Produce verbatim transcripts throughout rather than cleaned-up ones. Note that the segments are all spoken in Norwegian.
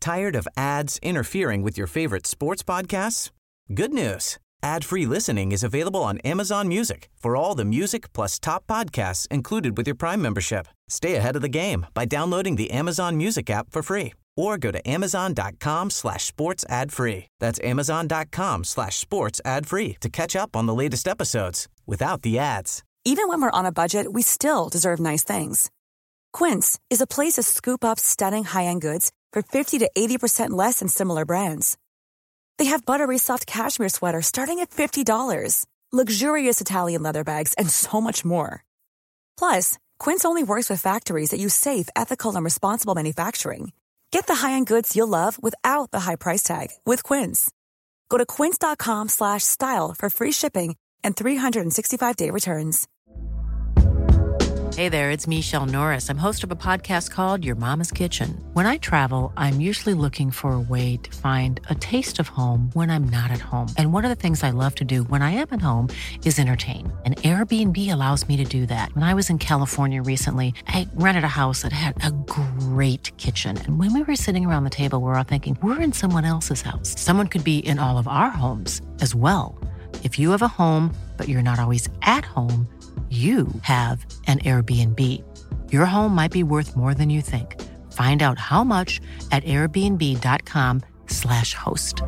Tired of ads interfering with your favorite sports podcasts? Good news. Ad-free listening is available on Amazon Music for all the music plus top podcasts included with your Prime membership. Stay ahead of the game by downloading the Amazon Music app for free or go to amazon.com slash sports ad free. That's amazon.com slash sports ad free to catch up on the latest episodes without the ads. Even when we're on a budget, we still deserve nice things. Quince is a place to scoop up stunning high-end goods for fifty to eighty percent less than similar brands. They have buttery soft cashmere sweaters starting at fifty dollars, luxurious Italian leather bags, and so much more. Plus, Quince only works with factories that use safe, ethical, and responsible manufacturing. Get the high-end goods you'll love without the high price tag with Quince. Go to quince.com slash style for free shipping and three sixty-five day returns. Hey there, it's Michelle Norris. I'm host of a podcast called Your Mama's Kitchen. When I travel, I'm usually looking for a way to find a taste of home when I'm not at home. And one of the things I love to do when I am at home is entertain. And Airbnb allows me to do that. When I was in California recently, I rented a house that had a great kitchen. And when we were sitting around the table, we were all thinking, we're in someone else's house. Someone could be in all of our homes as well. If you have a home, but you're not always at home, you have an Airbnb. Your home might be worth more than you think. Find out how much at airbnb.com slash host.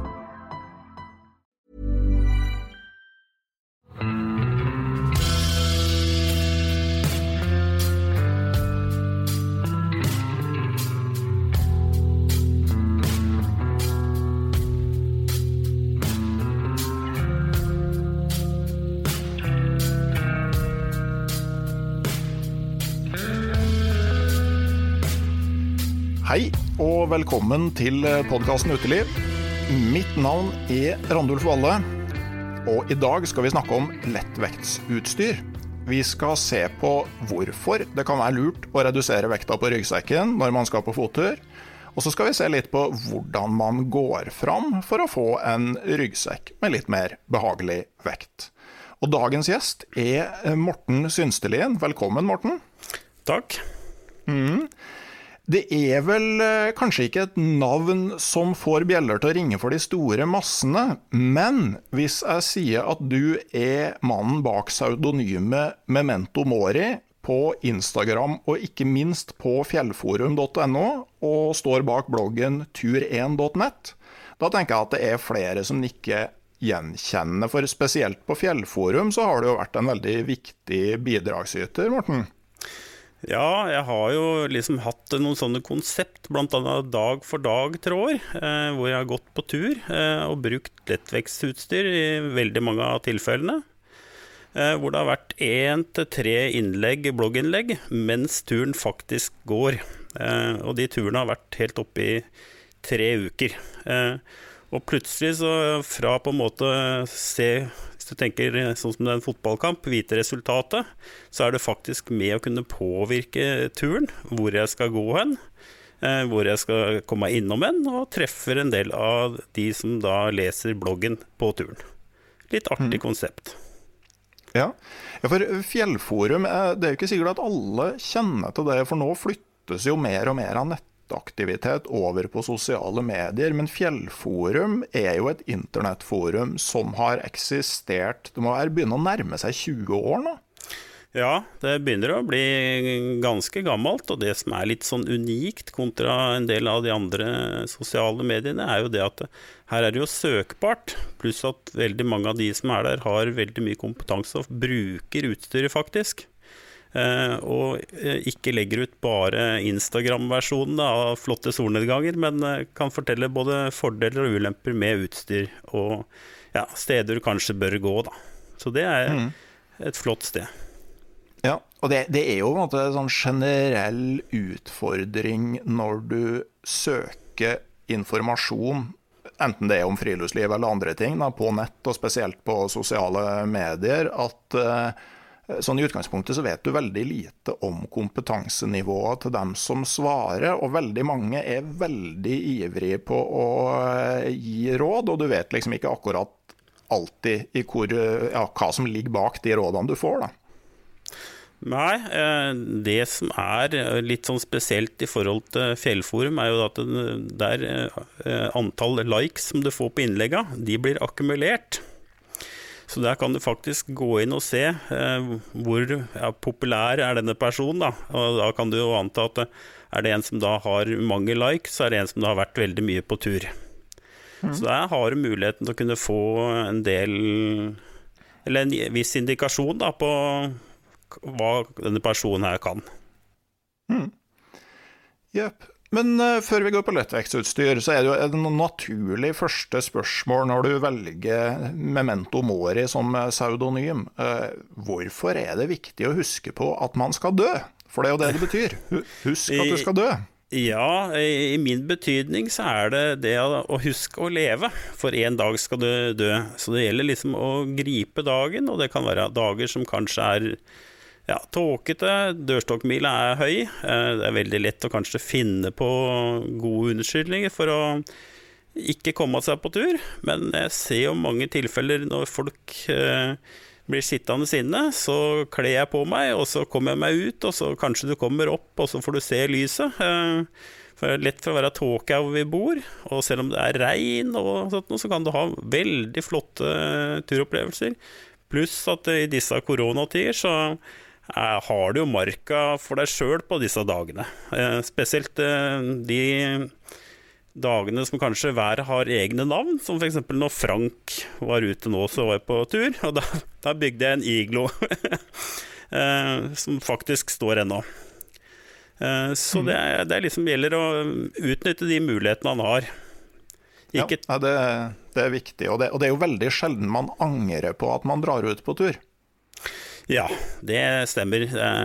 Hei og velkommen til podcasten Uteliv. Mitt navn er Randulf Valle, og i dag skal vi snakke om lettvektsutstyr. Vi skal se på hvorfor det kan være lurt å redusere vekta på ryggsekken når man skal på fottur, og så skal vi se litt på hvordan man går fram for å få en ryggsekk med litt mer behagelig vekt. Og dagens gjest er Morten Synstelien. Velkommen, Morten. Takk. Mm. Det er vel kanskje ikke et navn som får bjeller til å ringe for de store massene, men hvis jeg sier at du er mannen bak pseudonymet Memento Mori på Instagram og ikke minst på fjellforum punktum no og står bak bloggen tur én punktum nett, da tenker jeg at det er flere som ikke gjenkjenner, for spesielt på fjellforum så har det jo vært en veldig viktig bidragsyter, Morten. Ja, jeg har jo liksom hatt noen sånne konsept, blant annet dag for dag tråder, eh, hvor jeg har gått på tur eh, og brukt lettvektsutstyr i veldig mange av tilfellene, eh, hvor det har vært en til tre innlegg, blogginnlegg, mens turen faktisk går. Eh, og de turene har vært helt oppe i tre uker. Eh, og plutselig så fra på en måte se... Hvis du tenker sånn som det er en fotballkamp, vite resultatet, så er det faktisk med å kunne påvirke turen, hvor jeg skal gå hen, hvor jeg skal komme innom hen, og treffer en del av de som da leser bloggen på turen. Litt artig mm. konsept. Ja. ja, for fjellforum, det er jo ikke sikkert at alle kjenner til det, for nå flyttes jo mer og mer av nett aktivitet over på sosiale medier, men fjellforum er jo et internettforum som har eksistert, det må være begynne å nærme seg tjue år nå. Ja, det begynner å bli ganske gammelt, og det som er litt sånn unikt kontra en del av de andre sosiale mediene er jo det at her er det jo søkbart, pluss at veldig mange av de som er der har veldig mye kompetanse og bruker utstyret faktisk. Uh, og uh, ikke legger ut bare Instagram-versjonen av flotte solnedganger, men uh, kan fortelle både fordeler og ulemper med utstyr og ja, steder du kanskje bør gå da. Så det er mm. et flott sted. Ja, og det, det er jo på en måte en sånn generell utfordring når du søker informasjon, enten det er om friluftsliv eller andre ting da, på nett og spesielt på sosiale medier, at uh, sånn i utgangspunktet så vet du veldig lite om kompetansenivået til dem som svarer, og veldig mange er veldig ivrige på å gi råd, og du vet liksom ikke akkurat alltid i hvor, ja, hva som ligger bak de rådene du får da. Nei, det som er litt sånn spesielt i forhold til Fjellforum er jo at det er antall likes som du får på innlegget, de blir akkumulert. Så der kan du faktisk gå inn og se hvor ja, populær er denne personen da. Og da kan du jo anta at er det en som da har mange likes, så er det en som da har vært veldig mye på tur. Mm. Så der har du muligheten til å kunne få en del, eller en viss indikasjon da på hva denne personen her kan. Mm. Jep. Men uh, før vi går på lettvektsutstyr, så er det jo et naturlig første spørsmål når du velger Memento Mori som pseudonym. Uh, hvorfor er det viktig å huske på at man skal dø? For det er jo det det betyr. Husk at du skal dø. Ja, i min betydning så er det det å huske å leve, for en dag skal du dø. Så det gjelder liksom å gripe dagen, og det kan være dager som kanskje er ja, tåkete, dørstokkmila er høy, det er veldig lett å kanskje finne på gode unnskyldninger for å ikke komme seg på tur, men jeg ser jo mange tilfeller når folk eh, blir sittende inne, så kler jeg på meg, og så kommer jeg meg ut, og så kanskje du kommer opp, og så får du se lyset. Eh, for det er lett for å være tåke hvor vi bor, og selv om det er regn og sånt, så kan du ha veldig flotte turopplevelser. Pluss at i disse koronatider så har du jo marka for deg selv på disse dagene. Eh, spesielt eh, de dagene som kanskje hver har egne navn, som for eksempel når Frank var ute nå, så var jeg på tur, og da, da bygde jeg en iglo, eh, som faktisk står ennå. Eh, så det, er, det er liksom gjelder å utnytte de mulighetene han har. Ikke... Ja, det, det er viktig, og det, og det er jo veldig sjelden man angrer på at man drar ut på tur. Ja, det stemmer.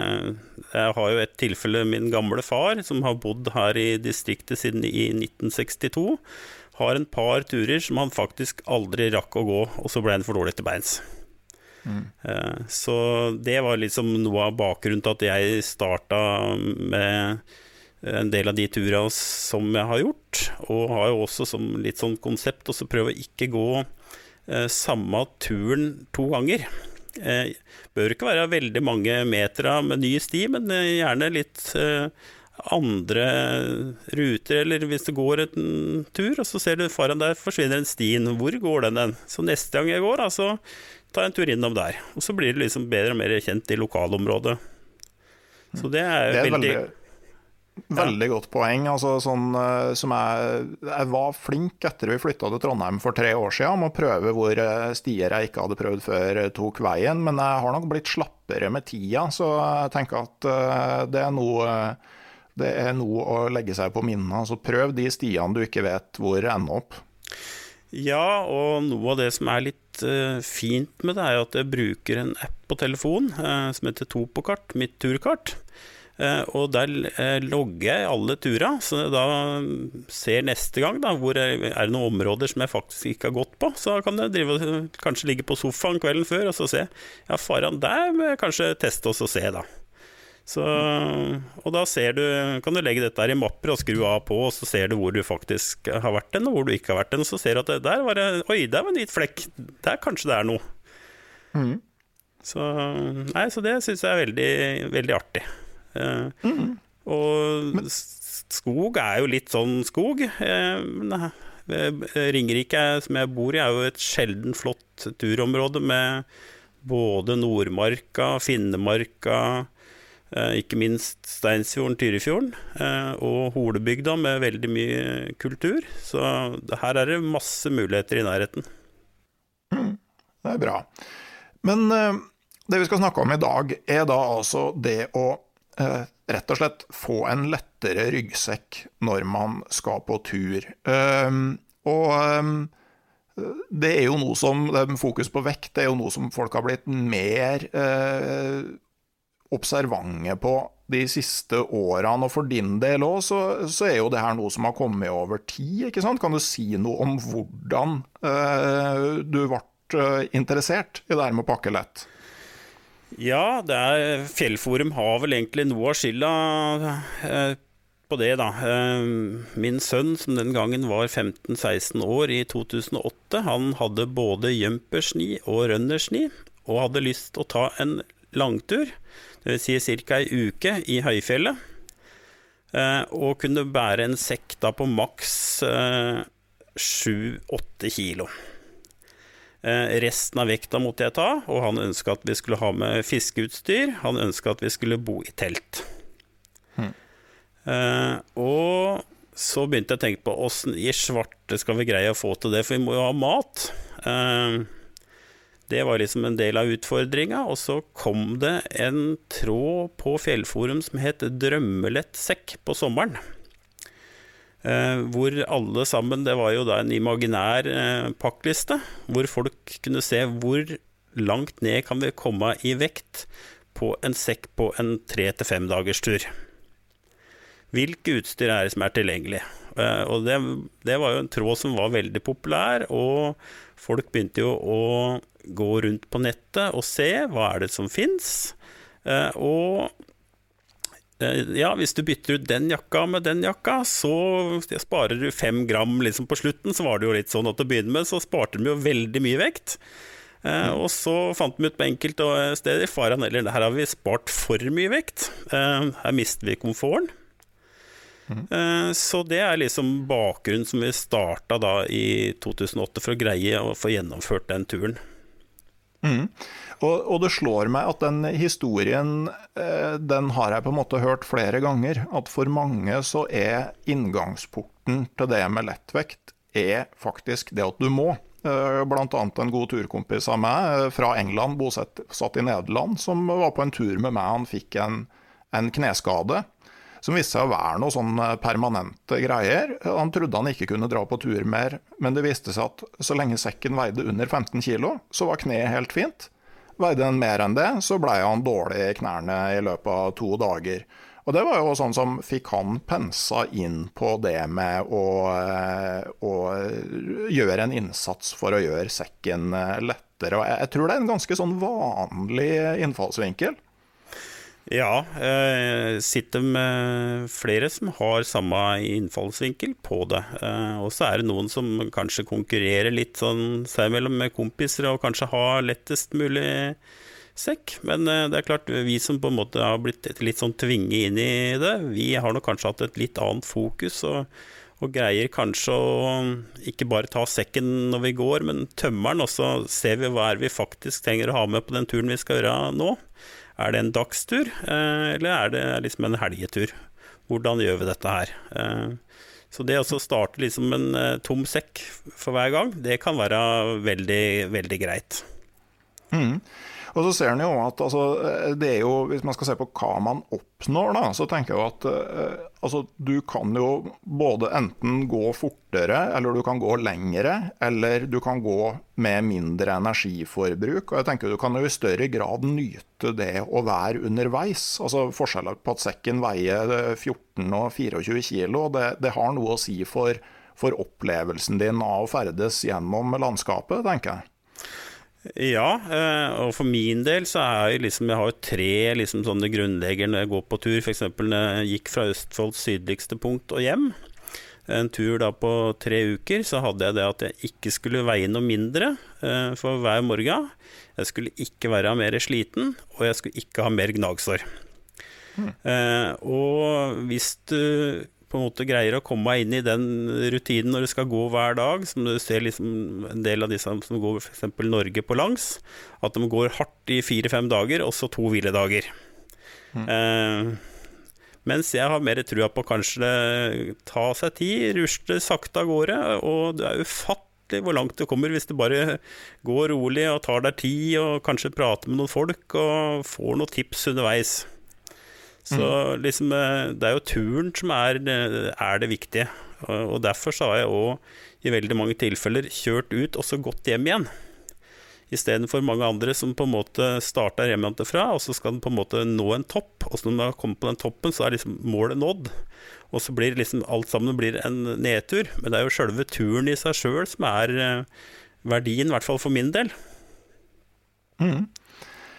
Jeg har jo et tilfelle min gamle far, som har bodd her i distriktet siden i nitten sekstito, har en par turer som han faktisk aldri rakk å gå, og så ble han for dårlig til beins. Mm. Så det var liksom noe av bakgrunnen til at jeg startet med en del av de turene som jeg har gjort, og har jo også som litt sånn konsept også prøve å ikke gå samme turen to ganger. Eh, bør ikke være veldig mange meter med ny sti, men gjerne litt eh, andre ruter, eller hvis du går en tur, og så ser du foran der forsvinner en stien, hvor går den den? Så neste gang jeg går, da, så tar jeg en tur innom der, og så blir det liksom bedre og mer kjent i lokalområdet. Så det er, det er veldig... veldig... Veldig godt poeng, altså sånn som jeg, jeg var flink etter vi flyttet til Trondheim for tre år siden om å prøve hvor stier jeg ikke hadde prøvd før tok veien, men jeg har nok blitt slappere med tida, så jeg tenker at det er noe, det er noe å legge seg på minnet, altså prøv de stiene du ikke vet hvor ender opp. Ja, og noe av det som er litt uh, fint med det er at jeg bruker en app på telefon uh, som heter Topokart, mitt turkart. Uh, og der uh, logger jeg alle turer, så jeg da ser neste gang da, hvor er, er det noen områder som jeg faktisk ikke har gått på, så kan jeg drive, kanskje ligge på sofaen kvelden før og så se, ja, faran der må jeg kanskje teste oss og se da. Så, og da ser du, kan du legge dette her i mapper og skru av på, og så ser du hvor du faktisk har vært den, og hvor du ikke har vært den, og så ser du at det, der var det, oi, der var en hvit flekk, der kanskje det er noe. Mm. Så, nei, så det synes jeg er veldig, veldig artig. Uh, mm. Og skog er jo litt sånn skog. uh, Ringerike som jeg bor i er jo et sjelden flott turområde med både Nordmarka, Finnemarka, uh, ikke minst Steinsfjorden, Tyrifjorden, uh, og Holebygda med veldig mye kultur. Så her er det masse muligheter i nærheten. Mm. Det er bra. Men uh, det vi skal snakke om i dag er da altså det å Uh, rett og slett få en lettere ryggsekk når man skal på tur. Um, og um, det er jo noe som, det er fokus på vekt, det er jo noe som folk har blitt mer uh, observante på de siste årene, og for din del også, så, så er jo det her noe som har kommet over tid, ikke sant? Kan du si noe om hvordan uh, du ble uh, interessert i det her med å pakke lett? Ja, det er, Fjellforum har vel egentlig noe av skylda eh, på det da. Eh, min sønn, som den gangen var femten seksten år i to tusen og åtte, han hadde både jumpersni og runnersni, og hadde lyst til å ta en langtur. det vil si cirka en uke i høyfjellet, og kunne bære en sekk da på maks sju åtte kilo. Resten av vekta måtte jeg ta, og han ønsket at vi skulle ha med fiskeutstyr, han ønsket at vi skulle bo i telt. Hmm. Og så begynte jeg å tenke på hvordan i svarte skal vi greie å få til det, for vi må jo ha mat. Det var liksom en del av utfordringen, og så kom det en tråd på Fjellforum som het Drømmelett sekk på sommeren. Eh, hvor alle sammen, det var jo da en imaginær eh, pakkliste, hvor folk kunne se hvor langt ned kan vi komme i vekt på en sekk på en tre til fem dagers tur. Hvilke utstyr er det som er tilgjengelig? Eh, og det, det var jo en tråd som var veldig populær, og folk begynte jo å gå rundt på nettet og se hva er det som finnes, eh, og ja, hvis du bytter ut den jakka med den jakka, så sparer du fem gram liksom på slutten, så var det jo litt sånn at å begynne med, så sparte de jo veldig mye vekt. Eh, og så fant vi ut på enkelte steder, faran eller her har vi spart for mye vekt. Eh, her mister vi komforten. Eh, så det er liksom bakgrunnen som vi startet da i to tusen og åtte for å greie å få gjennomført den turen. Mm. Og, og det slår meg at den historien, den har jeg på en måte hørt flere ganger, at for mange så er inngangsporten til det med lettvekt er faktisk det at du må. Blant annet en god turkompis av meg fra England, bosatt satt i Nederland, som var på en tur med meg, han fikk en, en kneskade, som viste seg å være noe sånn permanente greier. Han trodde han ikke kunne dra på tur mer, men det viste seg at så lenge sekken veide under femten kilo, så var kneet helt fint. Veide han mer enn det, så ble han dårlig i knærne i løpet av to dager. Og det var jo sånn som fikk han pensa inn på det med å, å gjøre en innsats for å gjøre sekken lettere. Og jeg tror det er en ganske sånn vanlig innfallsvinkel. Ja, jeg sitter med flere som har samme innfallsvinkel på det. Og så er det noen som kanskje konkurrerer litt sånn seg mellom med kompiser og kanskje har lettest mulig sekk. Men det er klart, vi som på en måte har blitt litt sånn tvinget inn i det, vi har nok kanskje hatt et litt annet fokus og, og greier kanskje å ikke bare ta sekken når vi går, men tømmer den, og så ser vi hva er vi faktisk trenger å ha med på den turen vi skal gjøre nå. Er det en dagstur, eller er det liksom en helgetur? Hvordan gjør vi dette her? Så det å starte liksom en tom sekk for hver gang, det kan være veldig, veldig greit. Mm. Og så ser en jo at altså, det er jo, hvis man skal se på hva man oppnår da, så tenker jeg jo at uh, altså, du kan jo både enten gå fortere, eller du kan gå lengre, eller du kan gå med mindre energiforbruk. Og jeg tenker du kan jo i større grad nyte det å være underveis. Altså forskjellen på at sekken veier fjorten og tjuefire kilo, det, det har noe å si for, for opplevelsen din av å ferdes gjennom landskapet, tenker jeg. Ja, og for min del så er jeg liksom, jeg har jo tre liksom sånne grunnlegger når jeg går på tur. For eksempel når jeg gikk fra Østfolds sydligste punkt og hjem, en tur da på tre uker, så hadde jeg det at jeg ikke skulle veie noe mindre for hver morgen. Jeg skulle ikke være mer sliten, og jeg skulle ikke ha mer gnagsår. Mm. Og hvis du på en måte greier å komme inn i den rutinen når du skal gå hver dag, som du ser liksom en del av de som går for eksempel Norge på langs, at de går hardt i fire-fem dager, og så to hviledager. Mm. Eh, mens jeg har mer trua på kanskje ta seg tid, rusle sakte av gårde, og det er ufattelig hvor langt du kommer hvis du bare går rolig og tar deg tid, og kanskje prater med noen folk, og får noen tips underveis. Så liksom, det er jo turen som er, er det viktige, og derfor så har jeg også i veldig mange tilfeller kjørt ut og så gått hjem igjen, i stedet for mange andre som på en måte starter hjemmefra, og så skal de på en måte nå en topp, og så når man kommer på den toppen så er liksom målet nådd, og så blir liksom alt sammen blir en nedtur, men det er jo selve turen i seg selv som er verdien, i hvert fall for min del. Mm.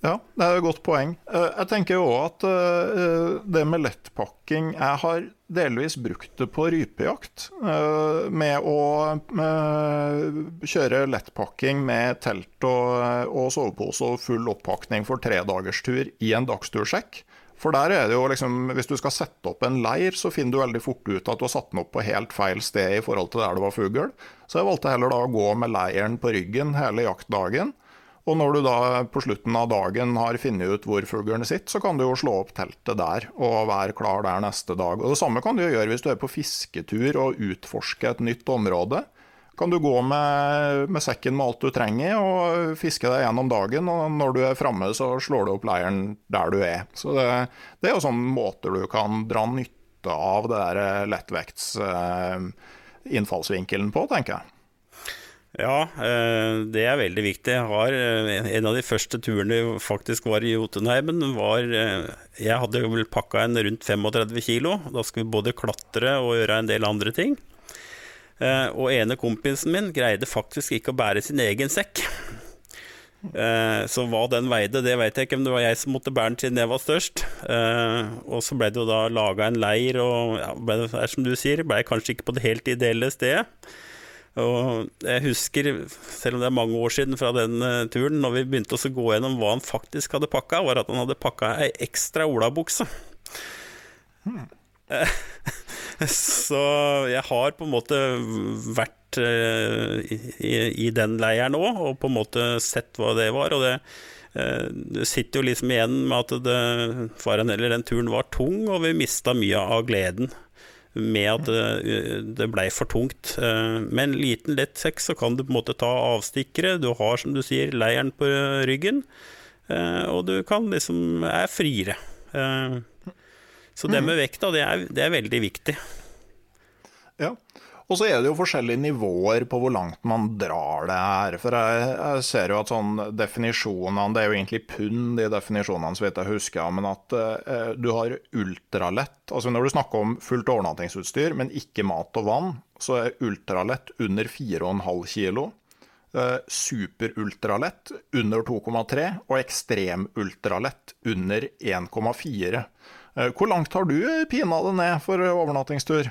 Ja, det er et godt poeng. Jeg tenker jo også at det med lettpakking, jeg har delvis brukt det på rypejakt, med å kjøre lettpakking med telt og, og sovepose og full oppakning for tre dagers tur i en dagstursjekk. For der er det jo liksom, hvis du skal sette opp en leir, så finner du veldig fort ut at du har satt den opp på helt feil sted i forhold til der det var fugl. Så jeg valgte heller da å gå med leiren på ryggen hele jaktdagen. Og når du da på slutten av dagen har funnet ut hvor fuglen sitter, så kan du jo slå opp teltet der og være klar der neste dag. Og det samme kan du gjøre hvis du er på fisketur og utforsker et nytt område. Kan du gå med, med sekken med alt du trenger og fiske deg gjennom dagen, og når du er fremme så slår du opp leiren der du er. Så det, det er jo sånne måter du kan dra nytte av det der lettvekts eh, innfallsvinkelen på, tenker jeg. Ja, det er veldig viktig. Jeg har, en av de første turene faktisk var i Jotunheimen, var, jeg hadde vel pakket en rundt femogtredve kilo, da skulle vi både klatre og gjøre en del andre ting. Og ene kompisen min greide faktisk ikke å bære sin egen sekk. Så hva den veide, det vet jeg ikke, men det var jeg som måtte bære den siden jeg var størst. Og så ble det jo da laget en leir, og ja, ble, som du sier, ble jeg kanskje ikke på det helt ideelle stedet. Og jeg husker, selv om det er mange år siden fra den uh, turen, når vi begynte å gå gjennom hva han faktisk hadde pakket, var at han hadde pakket en ekstra olabukse. Hmm. Så jeg har på en måte vært uh, i, i den leiren også, og på en måte sett hva det var, og det, uh, det sitter jo liksom igjen med at det, for en eller den turen var tung, og vi mistet mye av gleden med at det, det ble for tungt. Med en liten lett sekk så kan du på en måte ta avstikkere, du har som du sier leiren på ryggen, og du kan liksom er friere. Så det med vekta, det er, det er veldig viktig. Ja, og så er det jo forskjellige nivåer på hvor langt man drar det her, for jeg, jeg ser jo at sånn definisjonene, det er jo egentlig pund de definisjonene så vidt jeg husker, men at eh, du har ultralett, altså når du snakker om fullt overnattingsutstyr, men ikke mat og vann, så er ultralett under fire komma fem kilo, eh, superultralett under to komma tre, og ekstremultralett under en komma fire. Eh, hvor langt har du pina det ned for overnattingstur?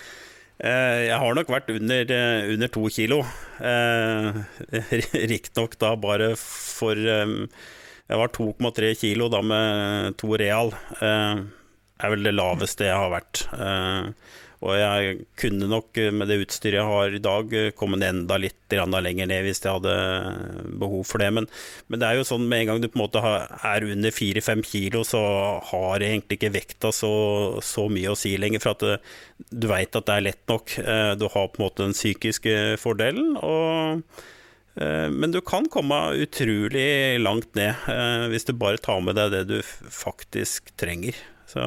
Jeg har nok vært under, under to kilo, eh, riktig nok da bare for, eh, jeg var to komma tre kilo da med to real, eh, er vel det laveste jeg har vært, eh, og jeg kunne nok med det utstyret jeg har i dag kommet enda litt lenger ned hvis jeg hadde behov for det, men, men det er jo sånn med en gang du på en måte er under fire til fem kilo så har egentlig ikke vekta så, så mye å si lenger, for at det, du vet at det er lett nok, du har på en måte den psykiske fordelen, og, men du kan komme utrolig langt ned hvis du bare tar med deg det du faktisk trenger. Så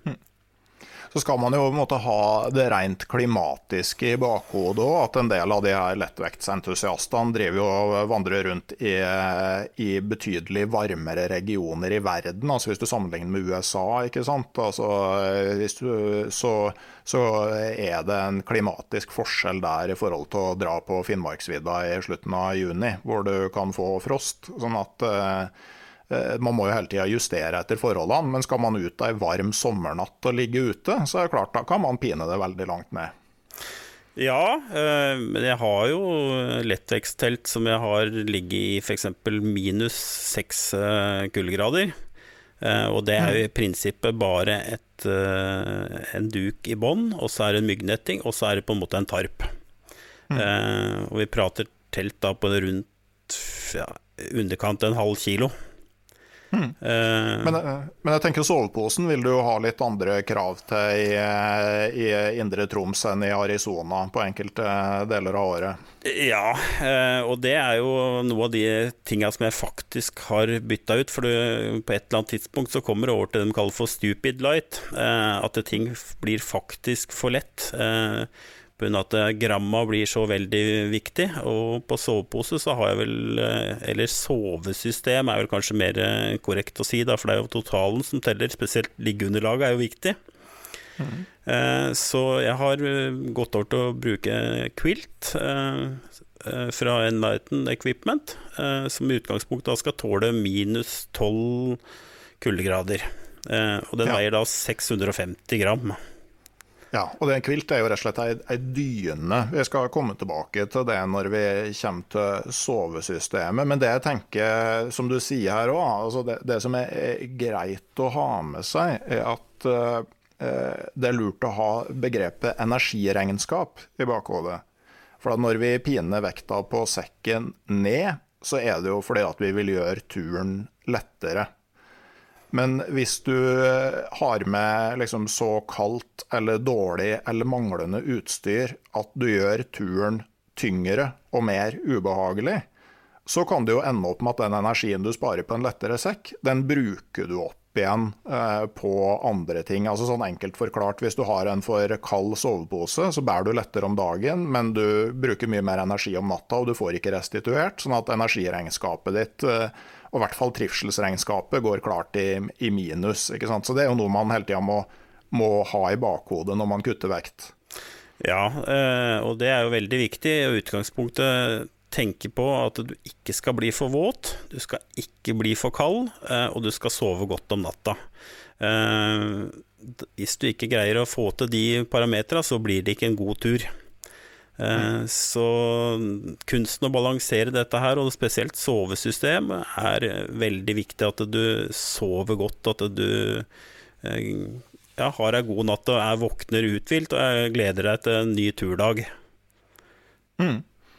Så skal man jo på en måte ha det rent klimatiske i bakhodet også, at en del av de her lettvektsentusiastene driver jo og vandrer rundt i, i betydelig varmere regioner i verden, altså hvis du sammenligner med U S A, ikke sant? Altså, hvis du, så, så er det en klimatisk forskjell der i forhold til å dra på Finnmarksvidda i slutten av juni, hvor du kan få frost, sånn at man må jo hele tiden justere etter forholdene, men skal man ut en varm sommernatt og ligge ute, så er det klart, da kan man pine det veldig langt ned. Ja, men jeg har jo lettvektsttelt som jeg har ligget i for eksempel minus seks kuldegrader, og det er jo i prinsippet bare et, en duk i bånd, og så er det en myggnetting, og så er det på en måte en tarp. Mm. Og vi prater telt da på det rundt ja, underkant en halv kilo. Hmm. Men, men jeg tenker soveposen vil du jo ha litt andre krav til i, i indre Troms enn i Arizona på enkelte deler av året. Ja, og det er jo noe av de tingene som jeg faktisk har byttet ut, for på et eller annet tidspunkt så kommer det over til det de kaller for stupid light, at ting blir faktisk for lett, på grunn av at gramma blir så veldig viktig, og på sovepose så har jeg vel, eller sovesystem er vel kanskje mer korrekt å si da, for det er jo totalen som teller, spesielt liggeunderlaget er jo viktig. Mm. Så jeg har gått over til å bruke quilt, eh, fra Enlighten Equipment, eh, som i utgangspunktet da skal tåle minus tolv kuldegrader. Eh, og den Ja. veier da seks hundre og femti gram. Ja, og det kvilt er jo rett og slett ei, ei dyne. Vi skal komme tilbake til det når vi kommer til sovesystemet. Men det jeg tenker, som du sier her også, altså det, det som er, er greit å ha med seg, er at uh, det er lurt å ha begrepet energiregnskap i bakhodet. For at når vi piner vekta på sekken ned, så er det jo fordi at vi vil gjøre turen lettere. Men hvis du har med liksom så kaldt eller dårlig eller manglende utstyr at du gjør turen tyngre og mer ubehagelig, så kan det jo ende opp med at den energien du sparer på en lettere sekk, den bruker du opp igjen eh, på andre ting. Altså sånn enkelt forklart, hvis du har en for kald sovepose, så bærer du lettere om dagen, men du bruker mye mer energi om natta, og du får ikke restituert, sånn at energiregnskapet ditt eh, og i hvert fall trivselsregnskapet går klart i, i minus, ikke sant? Så det er jo noe man hele tiden må, må ha i bakhodet når man kutter vekt. Ja, og det er jo veldig viktig. I utgangspunktet tenke på at du ikke skal bli for våt, du skal ikke bli for kald, og du skal sove godt om natta. Hvis du ikke greier å få til de parametrene, så blir det ikke en god tur. Så kunsten å balansere dette her, og spesielt sovesystem, er veldig viktig at du sover godt, at du ja, har en god natt og er våkner uthvilt og gleder deg til en ny turdag. Mm.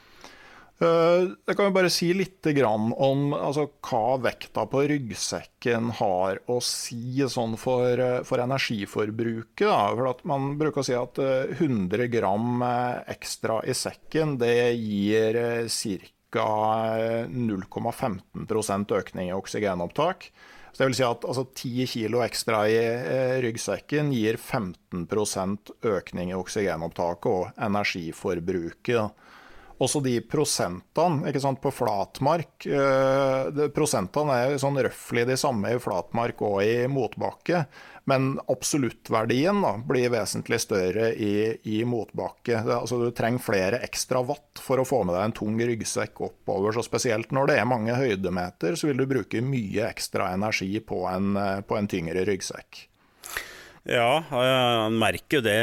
Jeg kan jo bare si litt grann om altså, hva vekta på ryggsekken har å si sånn for, for energiforbruket. Da. For at man bruker å si at hundre gram ekstra i sekken, det gir ca. null komma femten prosent økning i oksygenopptak. Så det vil si at altså, ti kilo ekstra i ryggsekken gir femten prosent økning i oksygenopptaket og energiforbruket. Da. Også de prosentene, ikke sant, på flatmark, eh, de prosentene er sånn røffelig de samme i flatmark og i motbakke, men absoluttverdien da, blir vesentlig større i, i motbakke. Det, altså, du trenger flere ekstra watt for å få med deg en tung ryggsekk oppover, så spesielt når det er mange høydemeter, så vil du bruke mye ekstra energi på en, på en tyngre ryggsekk. Ja, han merker jo det,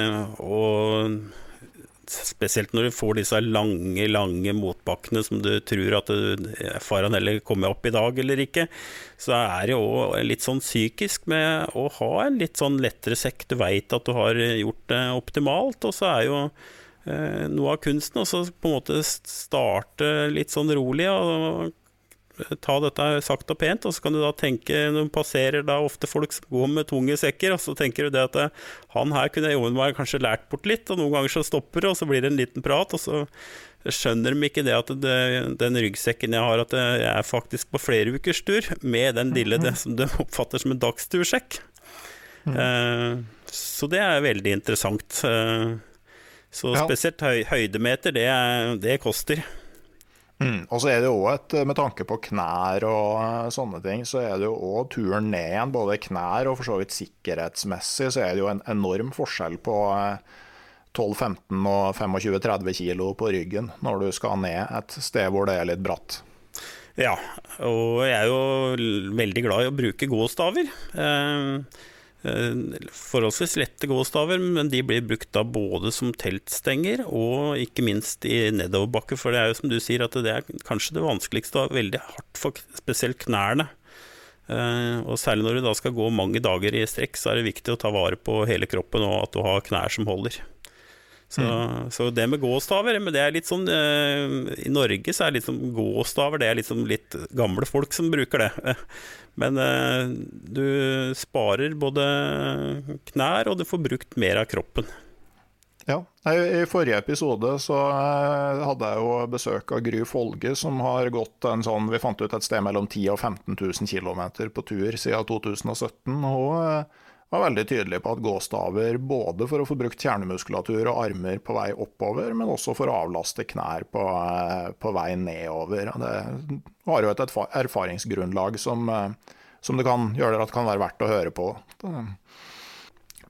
og spesielt når du får disse lange, lange motbakkene som du tror at du faran eller kommer opp i dag eller ikke, så er det jo litt sånn psykisk med å ha en litt sånn lettere sekk. Du vet at du har gjort det optimalt, og så er jo eh, noe av kunsten også på en måte starte litt sånn rolig og ta dette sagt og pent, og så kan du da tenke, når du passerer da ofte folk som går med tunge sekker, og så tenker du det at han her kunne jeg jo kanskje lært bort litt, og noen ganger så stopper det, og så blir det en liten prat, og så skjønner de ikke det at det, den ryggsekken jeg har, at jeg er faktisk på flere ukers tur, med den lille det som de oppfatter som en dagstursjekk. Mm. Uh, så det er veldig interessant. Uh, så spesielt høy, høydemeter, det, er, det koster. Mm. Og så er det jo også et, med tanke på knær og sånne ting, så er det jo også turen ned igjen, både knær og for så vidt sikkerhetsmessig, så er det jo en enorm forskjell på tolv femten og tjuefem til tretti kilo på ryggen når du skal ned et sted hvor det er litt bratt. Ja, og jeg er jo veldig glad i å bruke gåstaver. Eh, forholdsvis lette gåstaver, men de blir brukt da både som teltstenger og ikke minst i nedoverbakke, for det er jo som du sier at det er kanskje det vanskeligste og veldig hardt for spesielt knærne, og særlig når du da skal gå mange dager i strekk, så er det viktig å ta vare på hele kroppen og at du har knær som holder. Så, mm. så det med gåstaver, men det er litt sånn i Norge så er det litt sånn gåstaver, det er litt, sånn litt gamle folk som bruker det. Men uh, du sparer både knær, og du får brukt mer av kroppen. Ja, i forrige episode så hadde jeg jo besøk av Gry Folge, som har gått en sånn, vi fant ut et sted mellom ti og femten tusen kilometer på tur siden to tusen og sytten, og var veldig tydelig på at gåstaver både for å få brukt kjernemuskulatur og armer på vei oppover, men også for å avlaste knær på, på vei nedover. Det har jo et erfaringsgrunnlag som, som det kan gjøre at det kan være verdt å høre på.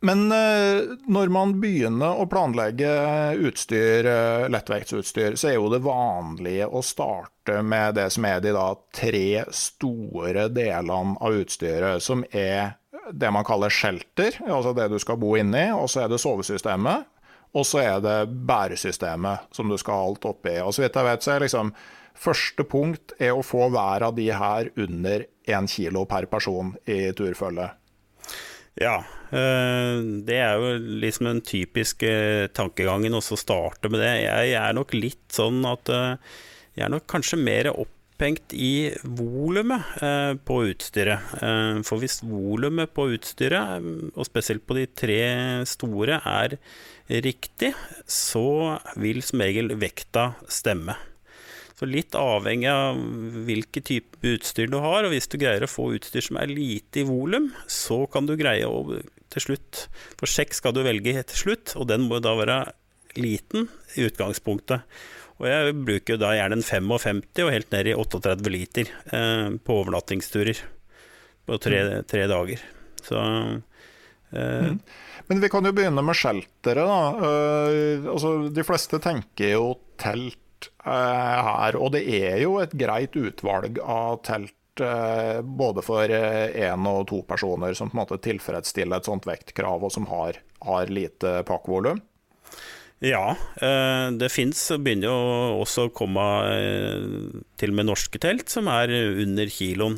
Men når man begynner å planlegge utstyr, lettvektsutstyr, så er jo det vanlige å starte med det som er de da tre store delene av utstyret, som er det man kaller shelter, altså det du skal bo inni, og så er det sovesystemet, og så er det bæresystemet som du skal ha alt oppi. Og så vidt jeg vet, så er liksom første punkt er å få hver av de her under en kilo per person i turfølget. Ja, det er jo liksom den typiske tankegangen også å starte med det. Jeg er nok litt sånn at jeg er nok kanskje mer opphengt i volumet på utstyret. For hvis volumet på utstyret, og spesielt på de tre store, er riktig, så vil som regel vekta stemme. Så litt avhengig av hvilke type utstyr du har, og hvis du greier å få utstyr som er lite i volum, så kan du greie å til slutt, for sjekk skal du velge til slutt, og den må da være liten i utgangspunktet. Og jeg bruker jo da gjerne en femtifem og helt ned i trettioåtte liter eh, på overnattingsturer på tre, tre dager. Så... Eh, mm. Men vi kan jo begynne med sheltere da. Uh, altså, de fleste tenker jo telt her, og det er jo et greit utvalg av telt både for en og to personer som på en måte tilfredsstiller et sånt vektkrav og som har, har lite pakkvolum. Ja, det finnes, begynner jo også å komme til med norske telt som er under kiloen.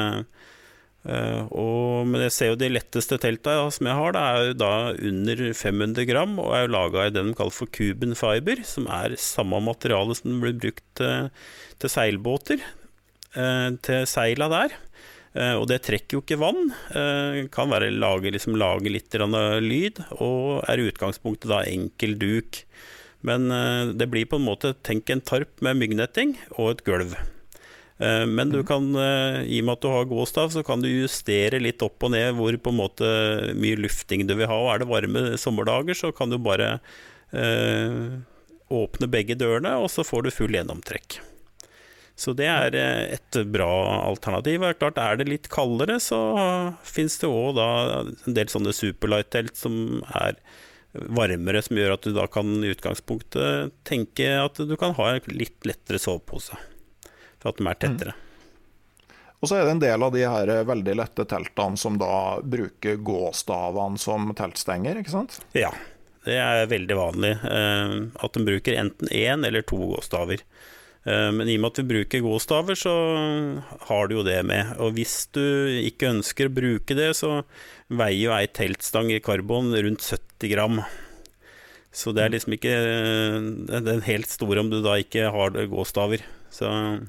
Uh, og, men jeg ser jo de letteste teltene ja, som jeg har, det er jo da under fem hundre gram, og er jo laget i det de kaller for Cuben Fiber, som er samme materiale som blir brukt uh, til seilbåter, uh, til seila der. Uh, og det trekker jo ikke vann, uh, kan være lage, liksom, lage litt lyd, og er i utgangspunktet da enkel duk. Men uh, det blir på en måte, tenk en tarp med myggnetting og et gulv. Men du kan, i og med at du har gåstav, så kan du justere litt opp og ned hvor på en måte mye lufting du vil ha, og er det varme sommerdager så kan du bare eh, åpne begge dørene og så får du full gjennomtrekk. Så det er et bra alternativ. Klart, er det litt kaldere så finnes det også da en del sånne superlight-telt som er varmere, som gjør at du da kan i utgangspunktet tenke at du kan ha litt lettere sovepose. For at de er tettere. Mm. Og så er det en del av de her veldig lette teltene som da bruker gåstavene som teltstenger, ikke sant? Ja, det er veldig vanlig eh, at de bruker enten en eller to gåstaver. Eh, men i og med at vi bruker gåstaver så har du jo det med. Og hvis du ikke ønsker å bruke det, så veier jo ei teltstang i karbon rundt sytti gram. Så det er liksom ikke den helt store om du da ikke har gåstaver. Så...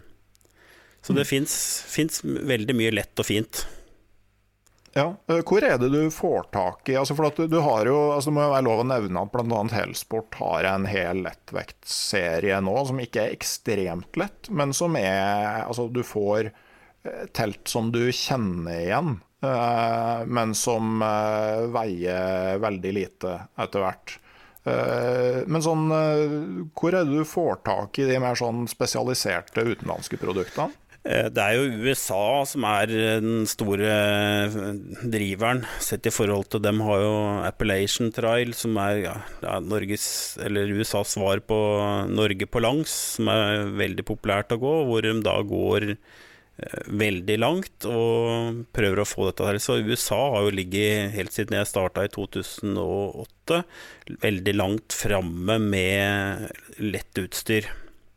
Så det finnes, finnes veldig mye lett og fint. Ja, hvor er det du får tak i? Altså for at du, du har jo, altså det må jo være lov å nevne at blant annet Hellsport har en hel lettvektsserie nå, som ikke er ekstremt lett, men som er, altså du får telt som du kjenner igjen, men som veier veldig lite etter hvert. Men sånn, hvor er det du får tak i de mer sånn spesialiserte utenlandske produktene? Det er jo U S A som er den store driveren, sett i forhold til dem har jo Appalachian Trail, som er ja, Norges, eller U S A's svar på Norge på langs, som er veldig populært å gå, hvor de da går veldig langt og prøver å få dette her. Så U S A har jo ligget helt siden jeg startet i to tusen og åtte veldig langt fremme med lett utstyr.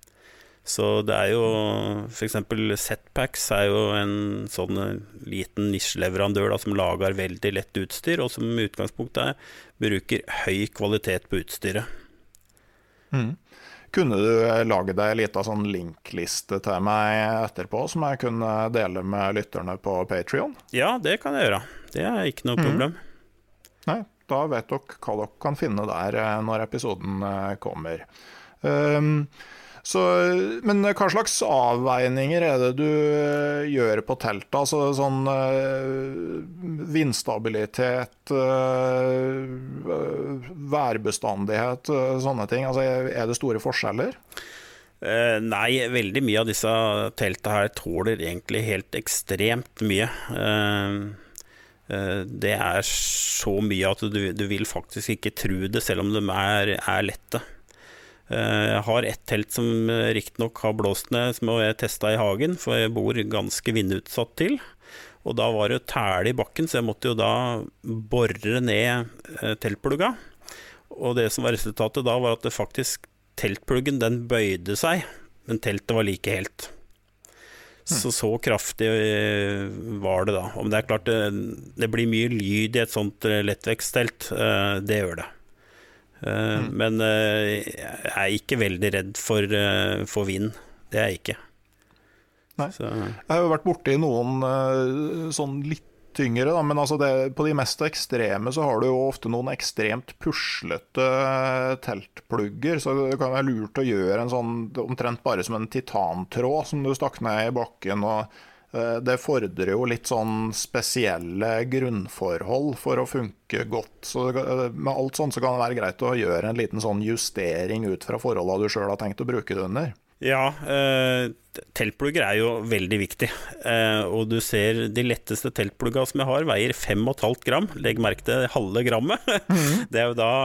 Så det er jo for eksempel Setpacks er jo en sånn liten nisjeleverandør da, som lager veldig lett utstyr og som i utgangspunktet bruker høy kvalitet på utstyret. Mm. Kunne du lage deg en liten sånn linkliste til meg etterpå som jeg kunne dele med lytterne på Patreon? Ja, det kan jeg gjøre. Det er ikke noe problem. Mm. Nei, da vet dere hva dere kan finne der når episoden kommer. Um, Så, men hva slags avveininger er det du gjør på teltet? Altså sånn uh, vindstabilitet, uh, værbestandighet, uh, sånne ting. Altså, er det store forskjeller? Uh, nei, veldig mye av disse teltene her tåler egentlig helt ekstremt mye. Uh, det er så mye at du, du vil faktisk ikke tro det, selv om de er, er lette. Jeg har et telt som riktig nok har blåst ned, som jeg testet i hagen, for jeg bor ganske vindutsatt til. Og da var det tæle i bakken, så jeg måtte jo da borre ned teltplugga. Og det som var resultatet da var at det faktisk teltpluggen, den bøyde seg, men teltet var like helt. Så så kraftig var det da. Om det er klart, det, det blir mye lyd i et sånt lettvekststelt, det gjør det. Mm. Men jeg er ikke veldig redd for, for vind. Det er jeg ikke. Nei. Så. Jeg har jo vært borte i noen sånn litt tyngre, da, men altså det, på de mest ekstreme så har du jo ofte noen ekstremt puslete teltplugger, så det kan være lurt å gjøre en sånn, omtrent bare som en titantråd som du stakk ned i bakken, og uh, det fordrer jo litt sånn spesielle grunnforhold for å funke godt, så det, med alt sånt så kan det være greit å gjøre en liten sånn justering ut fra forholdene du selv har tenkt å bruke det under. Ja, eh, teltplugger er jo veldig viktig, eh, og du ser de letteste teltplugga som jeg har veier fem og et halvt gram, legg merke til halve grammet. Mm. Det er jo da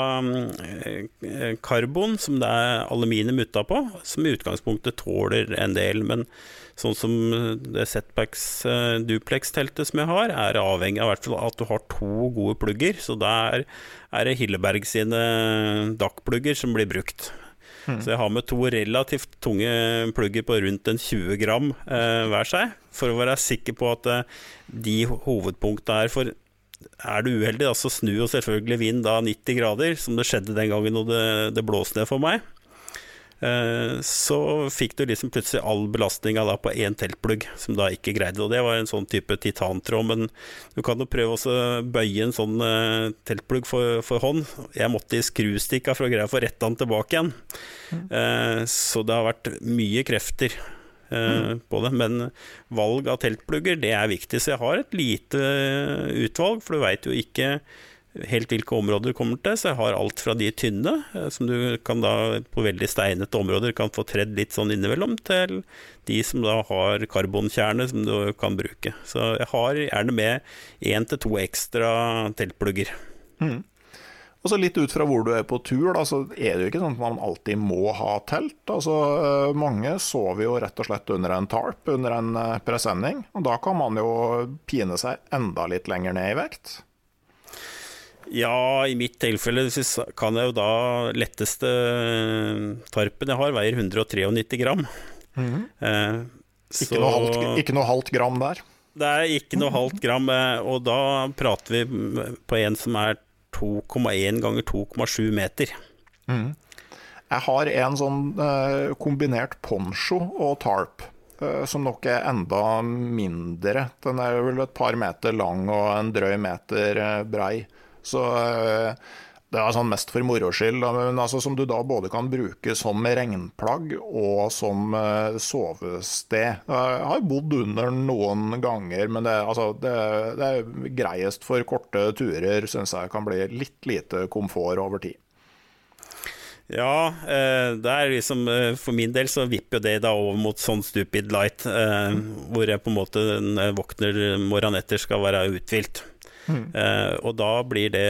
eh, karbon som det er aluminium utapå, som i utgangspunktet tåler en del, men sånn som det Setbacks eh, duplex-teltet som jeg har, er avhengig av hvert fall at du har to gode plugger, så der er det Hilleberg sine dakkplugger som blir brukt. Mm. Så jeg har med to relativt tunge plugger på rundt en tjue gram eh, hver seg, for å være sikker på at eh, de hovedpunktene er, for er du uheldig da, så snur jo selvfølgelig vind da nitti grader, som det skjedde den gangen når det, det blåste ned for meg. Eh, så fikk du liksom plutselig all belastningen da på en teltplugg, som da ikke greide, og det var en sånn type titantråd, men du kan jo prøve også å bøye en sånn eh, teltplugg for, for hånd. Jeg måtte i skrustikka for å greie å få rett den tilbake igjen. Mm. Eh, så det har vært mye krefter eh, mm. på det, men valg av teltplugger, det er viktig, så jeg har et lite utvalg, for du vet jo ikke helt hvilke områder du kommer til, så jeg har alt fra de tynne, som du kan da på veldig steinete områder kan få tredd litt sånn innimellom, til de som da har karbonkjerne som du kan bruke. Så jeg har gjerne med en til to ekstra teltplugger. Mm. Og så litt ut fra hvor du er på tur, da, så er det jo ikke sånn at man alltid må ha telt. Altså, mange sover jo rett og slett under en tarp, under en presenning, og da kan man jo pine seg enda litt lenger ned i vekt. Ja, i mitt tilfelle så kan jeg jo da letteste tarpen jeg har veier hundre og nitti gram. Mm. Eh, ikke, så, noe halvt, ikke noe halvt gram der? Det er ikke noe halvt gram, og da prater vi på en som er to komma en ganger to komma sju meter. Mm. Jeg har en sånn eh, kombinert poncho og tarp, eh, som nok er enda mindre. Den er vel et par meter lang og en drøy meter eh, brei. Så det er sånn mest for moroskyld, men altså som du da både kan bruke som regnplagg og som sovested. Jeg har bodd under noen ganger, men det, altså, det, det er greiest for korte turer, synes jeg kan bli litt lite komfort over tid. Ja, det er liksom, for min del så vipper det da over mot sånn stupid light, hvor jeg på en måte når jeg våkner morgenen etter skal være uthvilt. Mm. Uh, og da blir det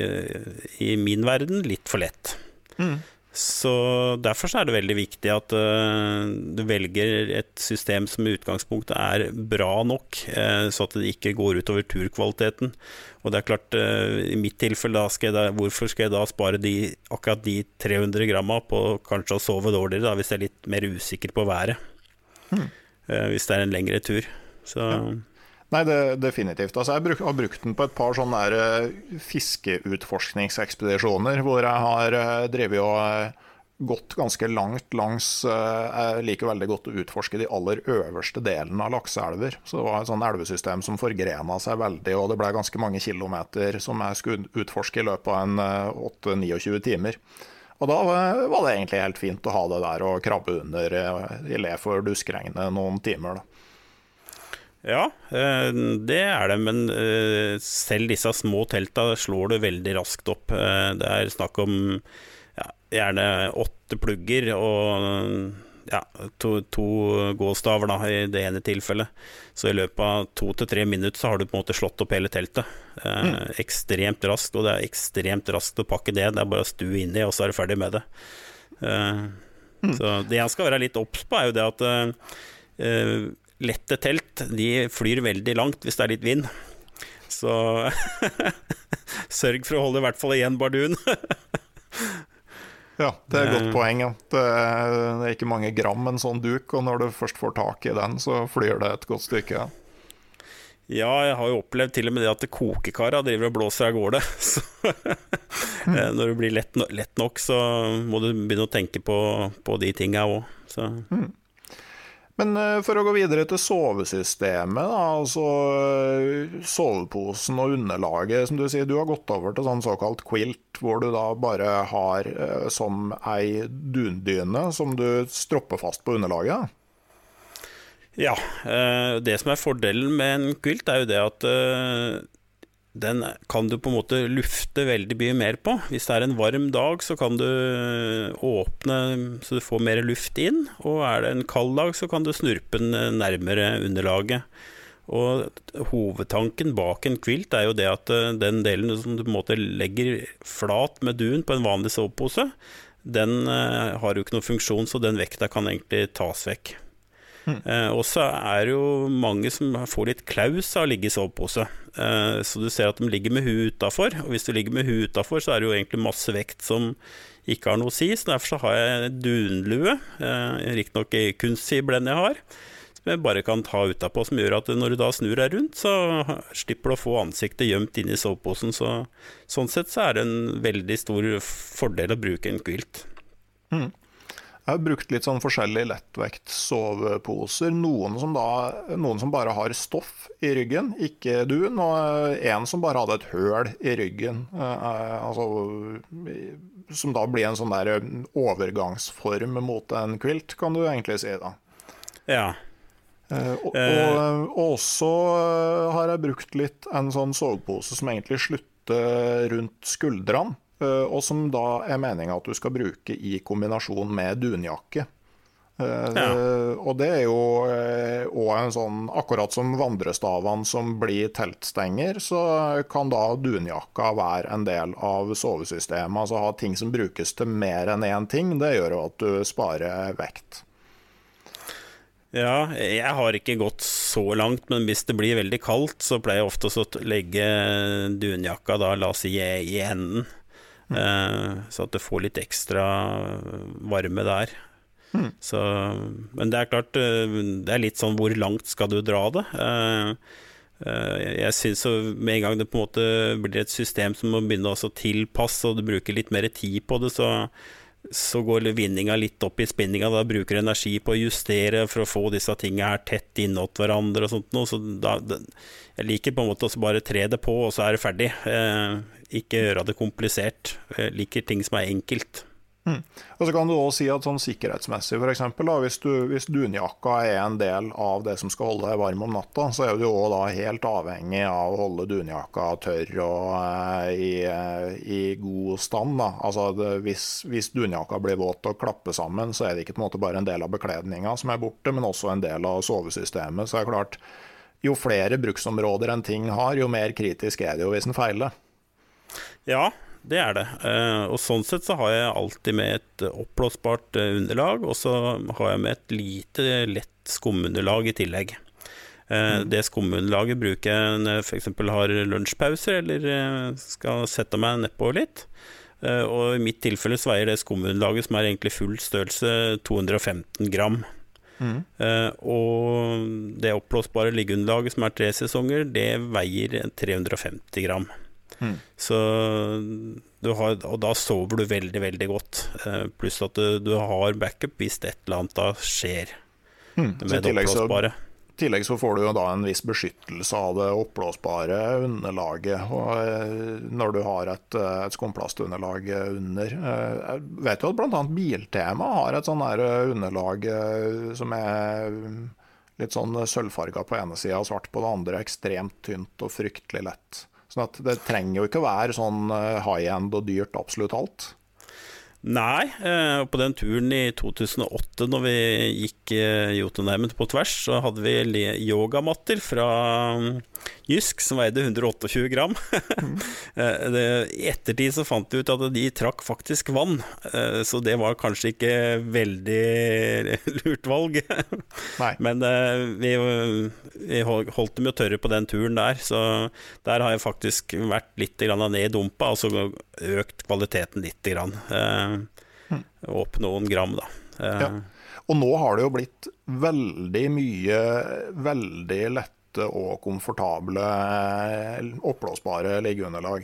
i min verden litt for lett. Mm. Så derfor så er det veldig viktig at uh, du velger et system som i utgangspunktet er bra nok, uh, så at det ikke går ut over turkvaliteten. Og det er klart, uh, i mitt tilfelle da skal jeg da, hvorfor skal jeg da spare de, akkurat de tre hundre gramma på kanskje å sove dårligere da, hvis jeg er litt mer usikker på været, mm. uh, hvis det er en lengre tur. Så ja. Nei, det, definitivt. Altså, jeg bruk, har brukt den på et par sånne der, uh, fiskeutforskningsekspedisjoner, hvor jeg har uh, drevet og uh, gått ganske langt langs uh, Jeg liker veldig godt å utforske de aller øverste delene av lakseelver. Så det var et sånn elvesystem som forgrena seg veldig, og det ble ganske mange kilometer som jeg skulle utforske i løpet av en uh, åtte til tjueni timer. Og da uh, var det egentlig helt fint å ha det der og krabbe under uh, i le for duskregnet noen timer da. Ja, det er det, men selv disse små telta slår det veldig raskt opp. Det er snakk om ja, gjerne åtte plugger, og ja, to, to gåstaver da, i det ene tilfellet. Så i løpet av to til tre minutter så har du på en måte slått opp hele teltet. Eh, mm. Ekstremt raskt, og det er ekstremt raskt å pakke det. Det er bare å stue inn i, og så er du ferdig med det. Eh, mm. Så det jeg skal være litt obs på er jo det at eh, lette telt, de flyr veldig langt hvis det er litt vind. Så sørg for å holde i hvert fall igjen bardun. Ja, det er et godt poeng. Det er ikke mange gram en sånn duk, og når du først får tak i den, så flyr det et godt stykke. Ja, jeg har jo opplevd til og med det at kokekara driver og blåser av gårde. Så når det blir lett, lett nok, så må du begynne å tenke på, på de tingene også. Mm. Men for å gå videre til sovesystemet, da, altså soveposen og underlaget, som du sier, du har gått over til sånn såkalt quilt, hvor du da bare har som ei dundyne som du stropper fast på underlaget. Ja, det som er fordelen med en quilt er jo det at den kan du på en måte lufte veldig mye mer på. Hvis det er en varm dag, så kan du åpne så du får mer luft inn, og er det en kald dag, så kan du snurpe den nærmere underlaget. Og hovedtanken bak en quilt er jo det at den delen som du på en måte legger flat med dun på en vanlig sovepose, den har jo ikke noen funksjon, så den vekta kan egentlig tas vekk. Mm. Eh, og så er det jo mange som får litt klaus av å ligge i sovepose, eh, så du ser at de ligger med huet utenfor, og hvis du ligger med huet utenfor, så er det jo egentlig masse vekt som ikke har noe å si, så derfor så har jeg dunlue, eh, riktig nok i kunstfiberblend jeg har, som jeg bare kan ta utenpå, som gjør at når du da snur deg rundt, så slipper du å få ansiktet gjemt inn i soveposen, så sånn sett så er det en veldig stor fordel å bruke en quilt. Mm. Jeg har brukt litt sånn forskjellige lettvekt soveposer, noen som, da, noen som bare har stoff i ryggen, ikke dun, og en som bare hadde et høl i ryggen, eh, altså, som da blir en sånn der overgangsform mot en quilt, kan du egentlig si da. Ja. Eh, og, og, og også har jeg brukt litt en sånn sovepose som egentlig slutter rundt skuldrene, og som da er meningen at du skal bruke i kombinasjon med dunjakke. Ja. Og det er jo også en sånn, akkurat som vandrestavene som blir teltstenger, så kan da dunjakka være en del av sovesystemet. Altså ha ting som brukes til mer enn en ting, det gjør jo at du sparer vekt. Ja, jeg har ikke gått så langt, men hvis det blir veldig kaldt, så pleier jeg ofte å legge dunjakka da, la oss si, i enden. Mm. Så at du får litt ekstra varme der. Mm. Så, men det er klart, det er litt sånn hvor langt skal du dra det. Jeg synes så med en gang det på en måte blir et system som må begynne å tilpasse, og du bruker litt mer tid på det, så, så går vinninga litt opp i spinninga. Da bruker du energi på å justere for å få disse tingene her tett innåt hverandre og sånt noe. Så da, jeg liker på en måte å bare tre det på, og så er det ferdig. Eh, ikke gjøre det komplisert. Jeg liker ting som er enkelt. Mm. Og så kan du også si at sånn sikkerhetsmessig, for eksempel, da, hvis, du, hvis dunjakka er en del av det som skal holde deg varm om natta, så er du jo da helt avhengig av å holde dunjakka tørr og uh, i, uh, i god stand. Da. Altså, det, hvis, hvis dunjakka blir våt og klapper sammen, så er det ikke på en måte bare en del av bekledninga som er borte, men også en del av sovesystemet. Så er det klart, jo flere bruksområder en ting har, jo mer kritisk er det jo hvis den feiler. Ja, det er det. Og sånn sett så har jeg alltid med et oppblåsbart underlag, og så har jeg med et lite lett skumunderlag i tillegg. Mm. Det skumunderlaget bruker jeg når jeg for eksempel har lunsjpauser, eller skal sette meg nedpå litt. Og i mitt tilfelle så veier det skumunderlaget, som er egentlig full størrelse, to hundre og femten gram. Mm. Og det oppblåsbare liggeunderlaget, som er tre sesonger, det veier tre hundre og femti gram. Mm. Så du har, og da sover du veldig, veldig godt, pluss at du, du har backup hvis et eller annet da skjer mm. med det oppblåsbare. I tillegg så får du jo da en viss beskyttelse av det oppblåsbare underlaget, og når du har et, et skumplastunderlag under. Jeg vet jo at blant annet Biltema har et sånn her underlag som er litt sånn sølvfarget på ene siden og svart på det andre, ekstremt tynt og fryktelig lett. Sånn at det trenger jo ikke være sånn high-end og dyrt absolutt alt. Nei, eh, på den turen i to tusen og åtte når vi gikk eh, Jotunheimen på tvers, så hadde vi le- yogamatter fra um, Jysk som veide hundre og tjueåtte gram. Mm. eh, det, I ettertid så fant vi ut at de trakk faktisk vann, eh, så det var kanskje ikke veldig lurt valg. Nei. Men eh, vi, vi holdt dem jo tørre på den turen der, så der har jeg faktisk vært litt grann ned i dumpa, altså økt kvaliteten litt grann. Eh, opp noen gram da. Ja. Og nå har det jo blitt veldig mye veldig lette og komfortable oppblåsbare liggeunderlag.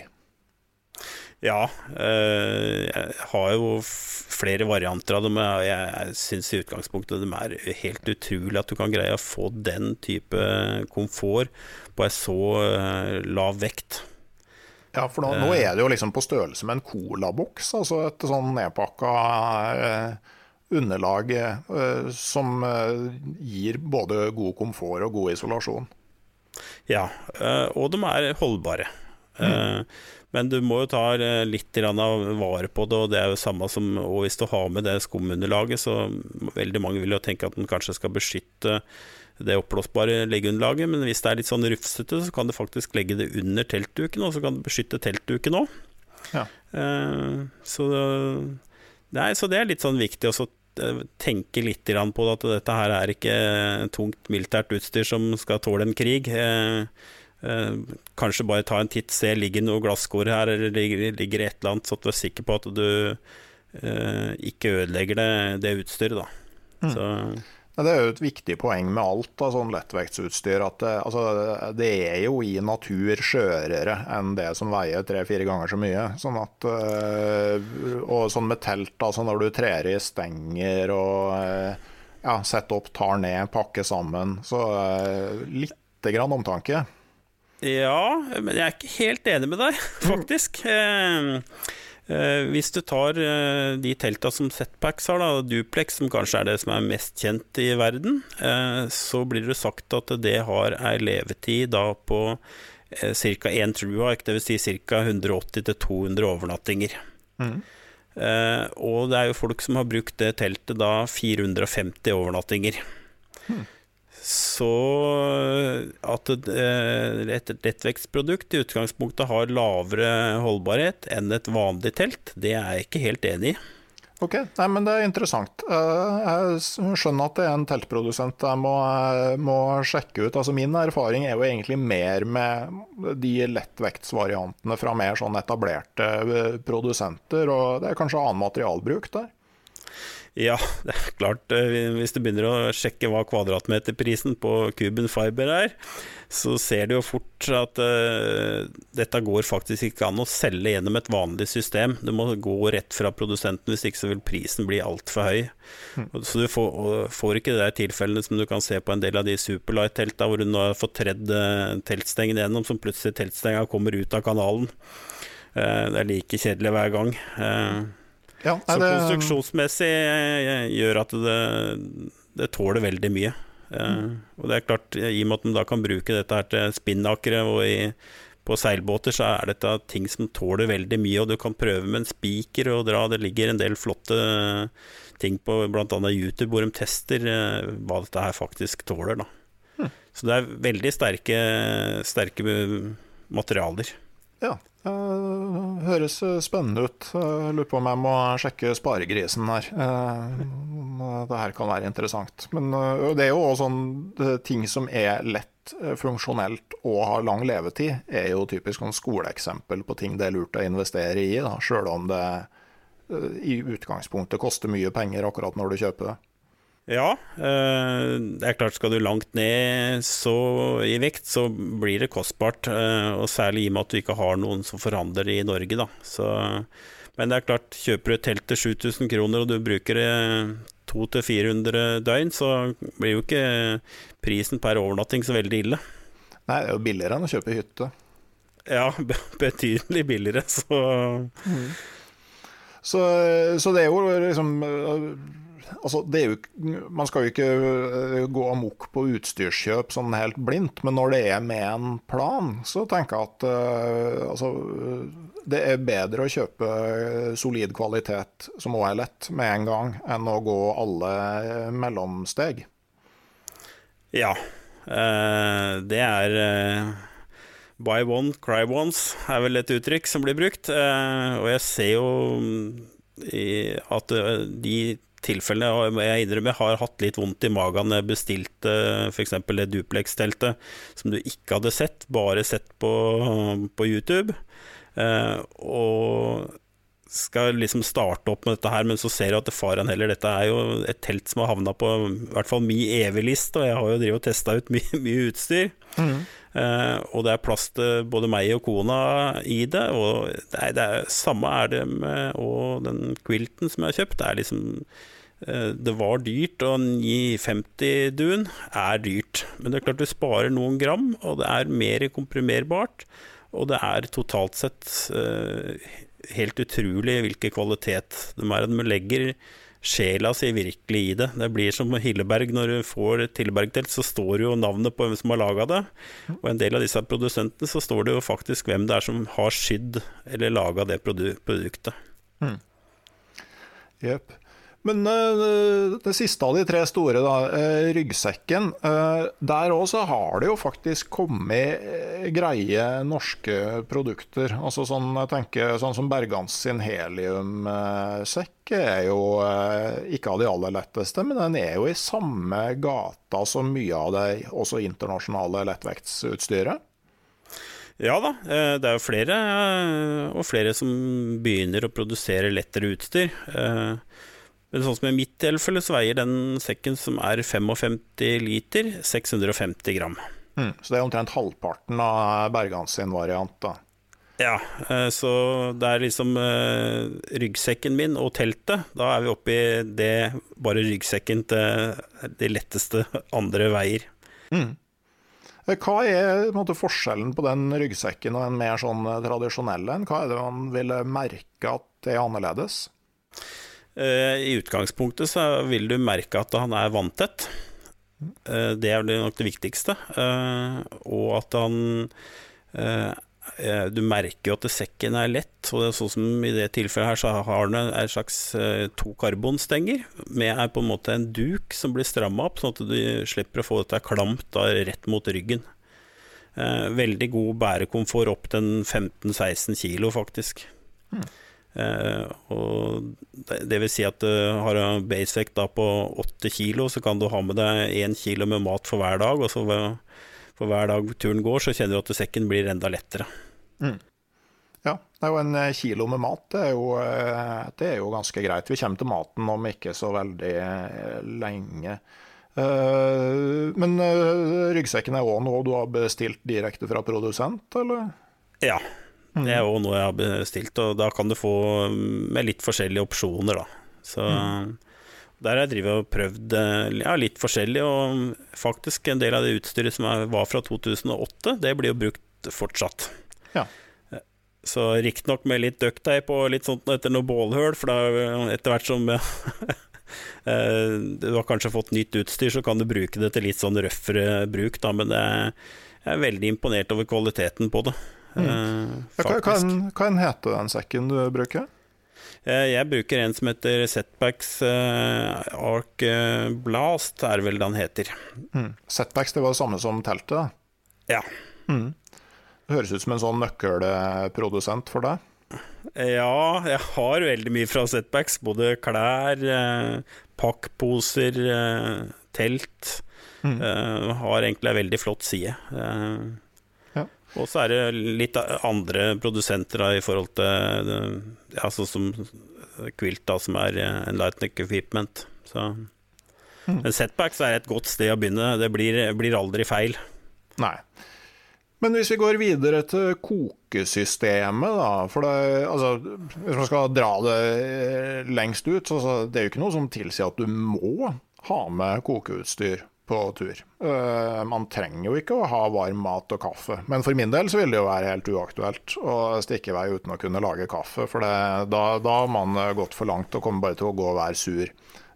Ja, eh, jeg har jo flere varianter av dem. Jeg, jeg synes i utgangspunktet de er helt utrolig at du kan greie å få den type komfort på en så eh, lav vekt. Ja, for nå, nå er det jo liksom på størrelse med en colaboks, altså et sånn nedpakka eh, underlag eh, som eh, gir både god komfort og god isolasjon. Ja, eh, og de er holdbare. Mm. Eh, men du må jo ta litt grann av vare på det, og det er jo samme som og hvis du har med det skumunderlaget, så veldig mange vil jo tenke at den kanskje skal beskytte det oppblåsbare leggeunderlaget, men hvis det er litt sånn rufsete, så kan du faktisk legge det under teltduken, og så kan du beskytte teltduken også. Ja. Eh, så, nei, så det er litt sånn viktig å tenke litt grann på at dette her er ikke tungt militært utstyr som skal tåle en krig. Eh, eh, kanskje bare ta en titt, se, ligger noe glasskår her, eller ligger, ligger et eller annet, så at du er sikker på at du eh, ikke ødelegger det, det utstyret da. Mm. Så det er jo et viktig poeng med alt av sånn lettvektsutstyr, at det, altså, det er jo i natur skjørere enn det som veier tre-fire ganger så mye. Sånn at, og sånn med telt, altså når du trer i stenger og ja, setter opp, tar ned, pakker sammen, så litt grann omtanke. Ja, men jeg er ikke helt enig med deg, faktisk. Mm. Eh, hvis du tar eh, de telta som Setpacks har, da, Duplex, som kanskje er det som er mest kjent i verden, eh, så blir det sagt at det har en levetid da på eh, ca. en truak, det vil si ca. hundre åtti til to hundre overnattinger. Mm. Eh, og det er jo folk som har brukt det teltet da fire hundre femti overnattinger. Mm. Så at et lettvektsprodukt i utgangspunktet har lavere holdbarhet enn et vanlig telt, det er jeg ikke helt enig i. Ok, nei, men det er interessant. Jeg skjønner at det er en teltprodusent jeg må, må sjekke ut. Altså min erfaring er jo egentlig mer med de lettvektsvariantene fra mer sånn etablerte produsenter, og det er kanskje annen materialbruk der. Ja, det er klart, hvis du begynner å sjekke hva kvadratmeterprisen på Cuben Fiber er, så ser du jo fort at uh, dette går faktisk ikke an å selge gjennom et vanlig system. Du må gå rett fra produsenten, hvis ikke så vil prisen bli alt for høy. Mm. Så du får, får ikke det der tilfellene som du kan se på en del av de Superlight-telta, hvor du nå har fått tredd uh, teltstengen gjennom, som plutselig teltstenga kommer ut av kanalen. Uh, det er like kjedelig hver gang. Uh, Ja, nei, så konstruksjonsmessig gjør at det, det tåler veldig mye. Mm. Og det er klart, i og med at man da kan bruke dette her til spinnakere og i, på seilbåter, så er dette ting som tåler veldig mye, og du kan prøve med en spiker og dra. Det ligger en del flotte ting på blant annet YouTube hvor de tester hva dette her faktisk tåler da. Mm. Så det er veldig sterke, sterke materialer. Ja, Uh, høres spennende ut. Jeg lurer på om jeg må sjekke sparegrisen her. Uh, det her kan være interessant. Men uh, det er jo også sånn ting som er lett funksjonelt og har lang levetid, er jo typisk en skoleeksempel på ting det er lurt å investere i, da, selv om det uh, i utgangspunktet koster mye penger akkurat når du kjøper det. Ja, det er klart, skal du langt ned så i vekt, så blir det kostbart, og særlig i og med at du ikke har noen som forhandler i Norge da. Så, men det er klart, kjøper du et telt til sju tusen kroner og du bruker det to til fire hundre døgn, så blir jo ikke prisen per overnatting så veldig ille. Nei, det er jo billigere enn å kjøpe hytte. Ja, betydelig billigere, så... Mm. så... Så det er jo liksom... altså det er jo, man skal jo ikke gå amok på utstyrskjøp sånn helt blindt, men når det er med en plan, så tenker jeg at uh, altså, det er bedre å kjøpe solid kvalitet, som også er lett, med en gang, enn å gå alle mellomsteg. Ja, uh, det er uh, buy one, cry once, er vel et uttrykk som blir brukt, uh, og jeg ser jo i at de tilfellene jeg innrømmer har hatt litt vondt i magen når jeg bestilte for eksempel det duplex-teltet som du ikke hadde sett, bare sett på, på YouTube, eh, og skal liksom starte opp med dette her, men så ser jeg at det faren heller, dette er jo et telt som har havnet på i hvert fall min evig-list, og jeg har jo drivet og testet ut mye, mye utstyr. Mm. Uh, og det er plass til både meg og kona i det, og det er, det er samme er det med og den quilten som jeg har kjøpt. Det er liksom uh, det var dyrt, og ni femti dun er dyrt, men det er klart du sparer noen gram, og det er mer komprimerbart, og det er totalt sett uh, helt utrolig hvilken kvalitet de er. De legger sjela si virkelig i det. Det blir som Hilleberg, når du får et Hilleberg-telt, så står jo navnet på hvem som har laget det, og en del av disse produsentene så står det jo faktisk hvem det er som har sydd eller laget det produ- produktet. Mm. Jep. Men uh, det siste av de tre store da, uh, ryggsekken, uh, der også har det jo faktisk kommet uh, greie norske produkter. Altså sånn, jeg tenker, sånn som Bergans sin heliumsekk uh, er jo uh, ikke av de aller letteste, men den er jo i samme gata som mye av det også internasjonale lettvektsutstyret. Ja da, det er jo flere og flere som begynner å produsere lettere utstyr. Men sånn som i mitt tilfelle så veier den sekken som er femtifem liter, seks hundre og femti gram. Mm, så det er omtrent halvparten av Bergans sin variant da. Ja, så det er liksom uh, ryggsekken min og teltet, da er vi oppe i det, bare ryggsekken til de letteste andre veier. Mm. Hva er på en måte, forskjellen på den ryggsekken og en mer sånn tradisjonelle? Hva er det man ville merke at det er annerledes? I utgangspunktet så vil du merke at han er vanntett. Det er nok det viktigste. Og at han du merker jo at sekken er lett, og det er sånn som i det tilfellet her så har den en slags to karbonstenger med på en måte en duk som blir strammet opp, sånn at du slipper å få dette klamt da, rett mot ryggen. Veldig god bærekomfort opp til femten til seksten kilo faktisk. Mm. Uh, og det, det vil si at du har en basevekt da på åtte kilo, så kan du ha med deg en kilo med mat for hver dag, og så for hver dag turen går, så kjenner du at sekken blir enda lettere. Mm. Ja, det er jo en kilo med mat, det er jo, det er jo ganske greit. Vi kommer til maten om ikke så veldig lenge. Uh, men uh, ryggsekken er også noe du har bestilt direkte fra produsent, eller? Ja. Det er jo noe jeg har bestilt, og da kan du få med litt forskjellige opsjoner da. Så mm. der har jeg drivet og prøvd ja, litt forskjellig, og faktisk en del av det utstyret som var fra to tusen og åtte, det blir jo brukt fortsatt. Ja. Så riktig nok med litt ducktape og litt sånt etter noe bålhøl, for da etter hvert som du har kanskje fått nytt utstyr, så kan du bruke det til litt sånn røffere bruk da, men det er, jeg er veldig imponert over kvaliteten på det. Mm. Hva kan hete den sekken du bruker? Jeg bruker en som heter Setbacks uh, Arc Blast, er vel den heter. Mm. Setbacks, det var det samme som teltet da? Ja. Mm. Det høres ut som en sånn nøkkelprodusent for deg. Ja, jeg har veldig mye fra Setbacks, både klær, uh, pakkposer, uh, telt. Mm. Uh, har egentlig en veldig flott side. Uh, Og så er det litt andre produsenter da, i forhold til ja, sånn som Quilt da, som er en Lightneck Equipment. Så. Mm. Men Setbacks er et godt sted å begynne. Det blir, blir aldri feil. Nei. Men hvis vi går videre til kokesystemet da, for det, altså, hvis man skal dra det lengst ut, så, så det er jo ikke noe som tilsier at du må ha med kokeutstyr på tur. Uh, man trenger jo ikke å ha varm mat og kaffe, men for min del så vil det jo være helt uaktuelt å stikke i vei uten å kunne lage kaffe, for det, da, da har man gått for langt og kommer bare til å gå og være sur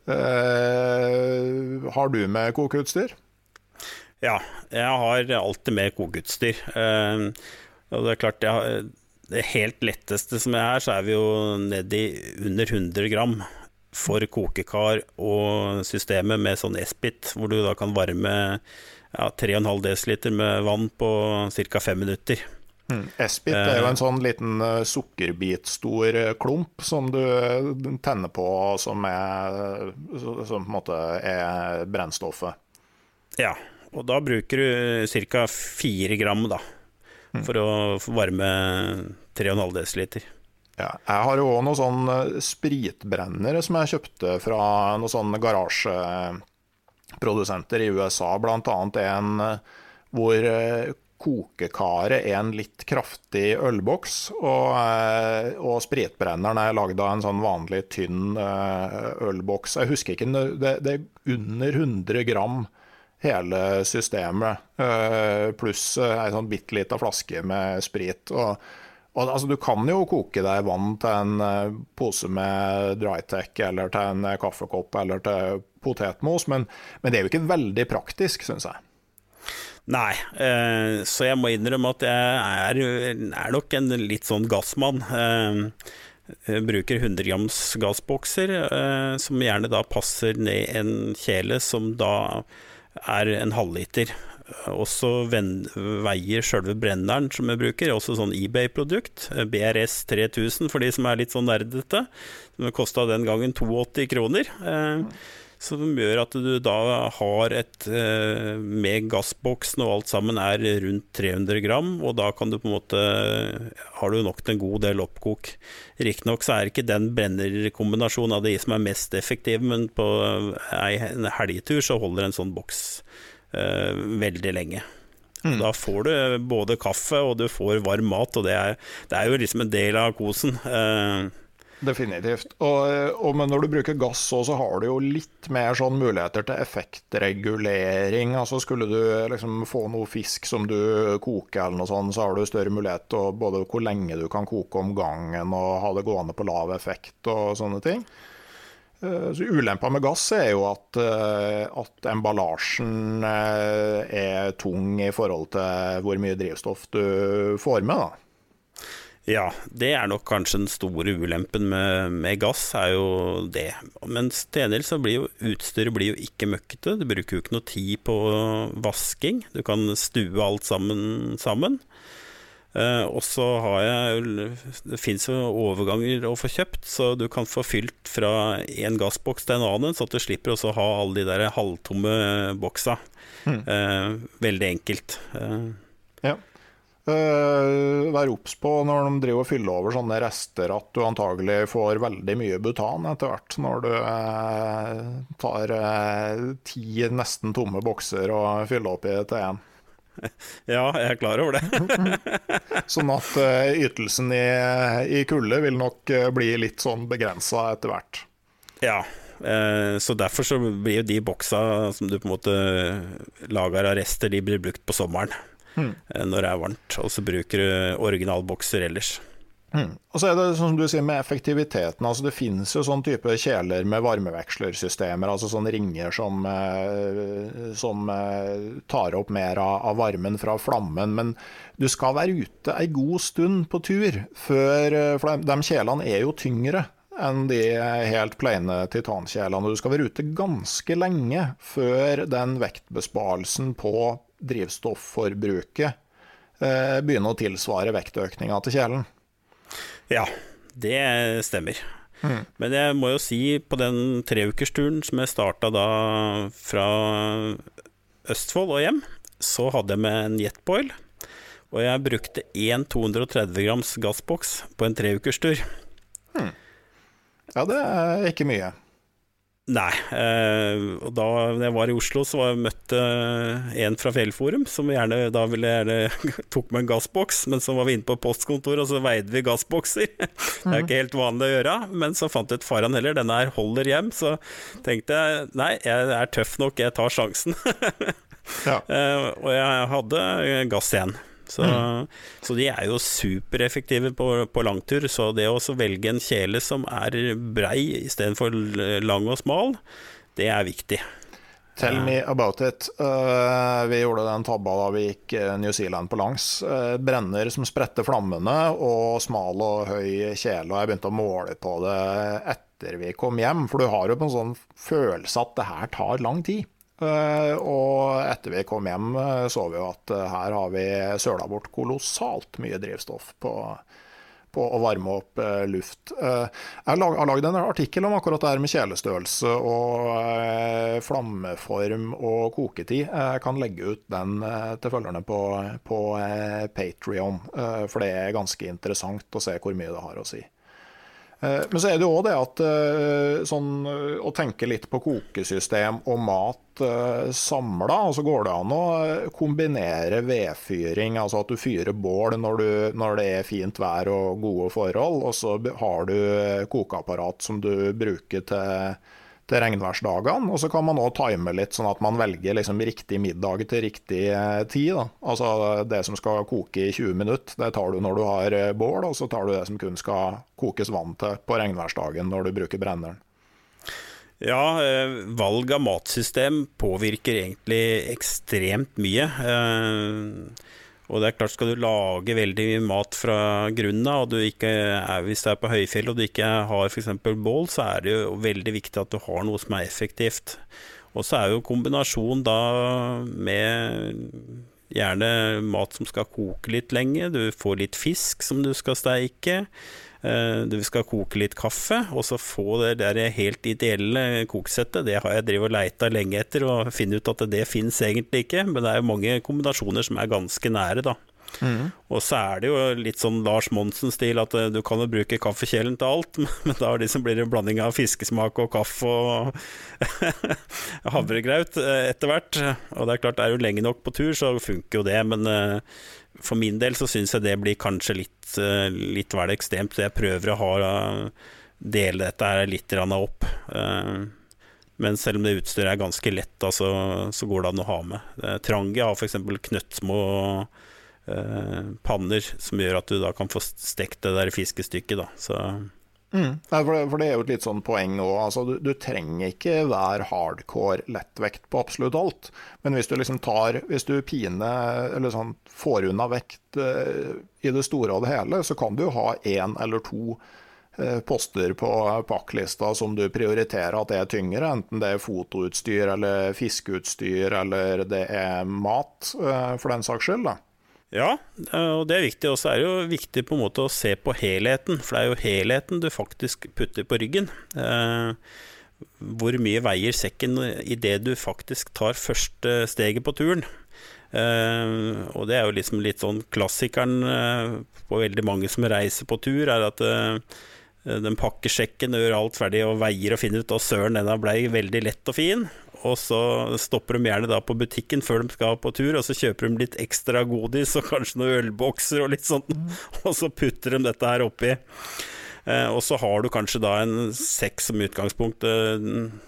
Uh, har du med kokeutstyr? Ja, jeg har alltid med kokeutstyr. Uh, og det er klart, jeg har, det helt letteste som jeg er, så er vi jo ned i under hundre gram for kokekar og systemet med sånn S-bit, hvor du da kan varme ja, tre komma fem desiliter med vann på cirka fem minutter. Mm. S-bit er jo en sånn liten uh, sukkerbit-stor klump som du tenner på, som, er, som på en måte er brennstoffet. Ja, og da bruker du cirka fire gram da, mm. for å varme tre komma fem desiliter. Ja, jeg har jo også noen sånne spritbrennere som jeg kjøpte fra noen sånne garasjeprodusenter i U S A, blant annet en hvor kokekaret er en litt kraftig ølboks, og, og spritbrenneren er laget av en sånn vanlig tynn ølboks. Jeg husker ikke, det, det er under hundre gram hele systemet, pluss en sånn bitteliten flaske med sprit. Og, og altså, du kan jo koke deg vann til en pose med Drytec, eller til en kaffekopp, eller til potetmos, men, men det er jo ikke veldig praktisk, synes jeg. Nei, eh, så jeg må innrømme at jeg er, er nok en litt sånn gassmann. Eh, jeg bruker hundre grams gassbokser, eh, som gjerne da passer ned en kjele som da er en halvliter. Også veier selve brenneren som jeg bruker, også sånn eBay-produkt, B R S tre tusen for de som er litt sånn nerdete, som kostet den gangen åtti kroner. Eh, som gjør at du da har et eh, med gassboksen og alt sammen er rundt tre hundre gram, og da kan du på en måte har du nok til en god del oppkok. Riktignok så er ikke den brennerkombinasjonen av de som er mest effektive, men på en helgetur så holder en sånn boks eh, veldig lenge. Mm. Da får du både kaffe og du får varm mat, og det er, det er jo liksom en del av kosen. Eh, Definitivt. Og, og men når du bruker gass også, så har du jo litt mer sånn muligheter til effektregulering. Altså skulle du liksom få noe fisk som du koker eller noe sånt, så har du større mulighet til både hvor lenge du kan koke om gangen og ha det gående på lav effekt og sånne ting. Så ulempen med gass er jo at, at emballasjen er tung i forhold til hvor mye drivstoff du får med da. Ja, det er nok kanskje den store ulempen med, med gass, er jo det. Mens til gjengjeld så blir jo utstyret blir jo ikke møkkete, du bruker jo ikke noe tid på vasking, du kan stue alt sammen sammen. Eh, og så har jeg, det finnes jo overganger å få kjøpt, så du kan få fylt fra en gassboks til en annen, så at du slipper også å ha alle de der halvtomme boksa. Mm. Eh, veldig enkelt. Eh. Ja. Uh, vær obs på når de driver og fyller over sånne rester at du antagelig får veldig mye butan etter hvert når du uh, tar uh, ti nesten tomme bokser og fyller opp i til en. Ja, jeg er klar over det. Sånn at uh, ytelsen i, i kulde vil nok uh, bli litt sånn begrenset etter hvert. Ja, uh, så derfor så blir jo de boksa som du på en måte lager av rester, de blir brukt på sommeren. Mm. Når det er varmt, og så bruker du originalbokser ellers. Mm. Og så er det som du sier med effektiviteten, altså det finnes jo sånn type kjeler med varmevekslersystemer, altså sånne ringer som, som tar opp mer av varmen fra flammen, men du skal være ute en god stund på tur før, for de kjelene er jo tyngre enn de helt plene titankjelene, og du skal være ute ganske lenge før den vektbesparelsen på drivstoffforbruket eh, begynner å tilsvare vektøkningen til kjelen. Ja, det stemmer. Mm. Men jeg må jo si, på den treukersturen som jeg startet da fra Østfold og hjem, så hadde jeg med en Jetboil, og jeg brukte en to hundre tretti grams gassboks på en treukerstur. Mm. Ja, det er ikke mye. Nei, eh, og da jeg var i Oslo så var jeg møtt eh, en fra Fjellforum som gjerne da ville gjerne tok med en gassboks, men så var vi inne på postkontoret og så veide vi gassbokser. Det er ikke helt vanlig å gjøre, men så fant jeg ut faran heller, denne her holder hjem, så tenkte jeg, nei, jeg er tøff nok, jeg tar sjansen. Ja. eh, og jeg hadde gass igjen, Så, mm. så de er jo supereffektive på, på langtur, så det å velge en kjele som er brei i stedet for lang og smal, det er viktig. Tell me about it. Uh, vi gjorde den tabba da vi gikk New Zealand på langs. Uh, brenner som spretter flammene, og smal og høy kjele, og jeg begynte å måle på det etter vi kom hjem, for du har jo på en sånn følelse at det her tar lang tid. Uh, og etter vi kom hjem uh, så vi jo at uh, her har vi søla bort kolossalt mye drivstoff på på å varme opp uh, luft. Uh, jeg lag, har laget en artikkel om akkurat det her med kjelestørrelse og uh, flammeform og koketid. Jeg kan legge ut den uh, til følgerne på, på uh, Patreon, uh, for det er ganske interessant å se hvor mye det har å si. Uh, men så er det jo også det at uh, sånn, uh, å tenke litt på kokesystem og mat uh, samlet, og så går det an å kombinere vedfyring, altså at du fyrer bål når, du, når det er fint vær og gode forhold, og så har du kokeapparat som du bruker til, til regnværsdagene, og så kan man også time litt sånn at man velger liksom riktig middag til riktig tid. Da. Altså det som skal koke i tjue minutter, det tar du når du har bål, og så tar du det som kun skal kokes vann til på regnværsdagen når du bruker brenneren. Ja, valg av matsystem påvirker egentlig ekstremt mye. Og det er klart, skal du lage veldig mye mat fra grunnen av, og du ikke er, hvis du er på høyfjell og du ikke har for eksempel bål, så er det jo veldig viktig at du har noe som er effektivt. Og så er jo kombinasjon da med gjerne mat som skal koke litt lenge, du får litt fisk som du skal steike, du skal koke litt kaffe, og så få det der helt ideelle kokesettet. Det har jeg drivet og leita lenge etter, og finne ut at det finnes egentlig ikke, men det er jo mange kombinasjoner som er ganske nære da. Mm. Og så er det jo litt sånn Lars Monsen-stil at du kan jo bruke kaffekjelen til alt, men da liksom blir det en blanding av fiskesmak og kaffe og havregraut etter hvert. Og det er klart, er du lenge nok på tur, så funker jo det, men for min del så synes jeg det blir kanskje litt, litt vel ekstremt, så jeg prøver å ha, dele dette her litt opp. Men selv om det utstyret er ganske lett, da, så, så går det an å ha med. Trangi har for eksempel knøttsmå eh, panner som gjør at du da kan få stekt det der fiskestykket da, så... Mm. For, det, for det er jo et litt sånn poeng også, altså, du, du trenger ikke være hardcore lettvekt på absolutt alt, men hvis du liksom tar, hvis du pine, eller sånn, får unna vekt eh, i det store og det hele, så kan du jo ha en eller to eh, poster på pakklista som du prioriterer at det er tyngre, enten det er fotoutstyr eller fiskeutstyr eller det er mat eh, for den saks skyld da. Ja, og det er viktig, og så er det jo viktig på en måte å se på helheten, for det er jo helheten du faktisk putter på ryggen. Eh, hvor mye veier sekken i det du faktisk tar første steget på turen. Eh, og det er jo liksom litt sånn klassikeren eh, på veldig mange som reiser på tur, er at eh, den pakker sekken, gjør alt ferdig og veier og finner ut, og søren, denne ble veldig lett og fin. Og så stopper de gjerne da på butikken før de skal på tur, og så kjøper de litt ekstra godis og kanskje noen ølbokser og litt sånt, og så putter de dette her oppi. Eh, og så har du kanskje da en sekk som utgangspunkt eh,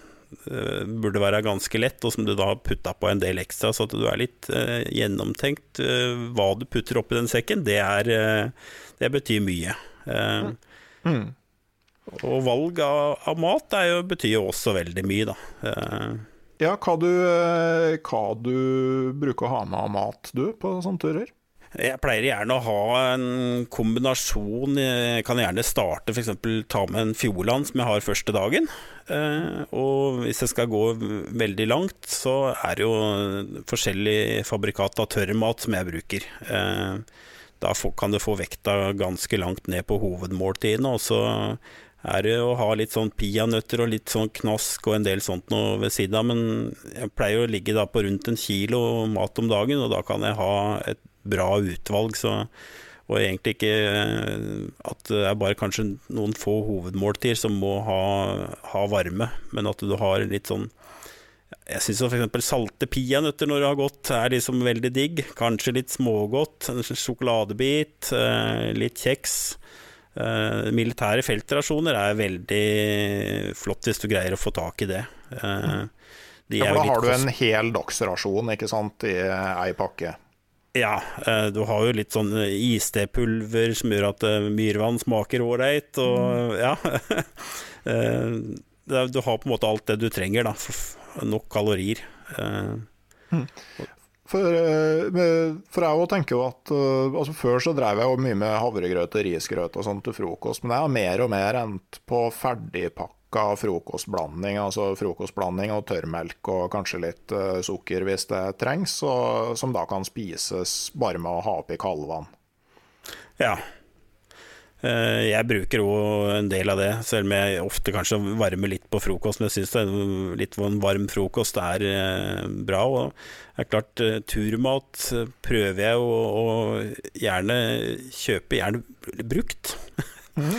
burde være ganske lett, og som du da har puttet på en del ekstra, så at du er litt eh, gjennomtenkt. Eh, hva du putter oppi den sekken, det, er, eh, det betyr mye. Eh, mm. Og valg av, av mat er jo, betyr jo også veldig mye da. Eh, Ja, hva du, hva du bruker å ha med av mat du på sånne turer? Jeg pleier gjerne å ha en kombinasjon. Jeg kan gjerne starte for eksempel ta med en Fjordland som jeg har første dagen. Og hvis jeg skal gå veldig langt, så er det jo forskjellige fabrikat av tørrmat som jeg bruker. Da kan du få vekta ganske langt ned på hovedmåltidene, og så er det å ha litt sånn peanøtter og litt sånn knask og en del sånt noe ved siden av, men jeg pleier å ligge da på rundt en kilo mat om dagen, og da kan jeg ha et bra utvalg, så, og egentlig ikke at det er bare kanskje noen få hovedmåltider som må ha, ha varme, men at du har litt sånn, jeg synes for eksempel salte peanøtter når det har gått er liksom veldig digg, kanskje litt smågodt, en sjokoladebit, litt kjeks. Uh, militære feltrasjoner er veldig flott hvis du greier å få tak i det. Uh, de ja, for da har du en hel dagsrasjon, ikke sant, i ei pakke? Ja, du har jo litt sånn istepulver som gjør at myrvann smaker ålreit, og ja. Du har på en måte alt det du trenger, da. Nok kalorier. For, for jeg tenker jo at altså før så drev jeg jo mye med havregrøt og risgrøt og sånt til frokost, men jeg har mer og mer endt på ferdigpakka frokostblanding, altså frokostblanding og tørrmelk og kanskje litt uh, sukker hvis det trengs, og, som da kan spises bare med å ha oppi kaldvann. Ja, uh, jeg bruker jo en del av det, selv om jeg ofte kanskje varmer litt på frokost, men jeg synes litt av en varm frokost er uh, bra, og det er klart, uh, turmat prøver jeg å, å gjerne kjøpe gjerne brukt. Mm.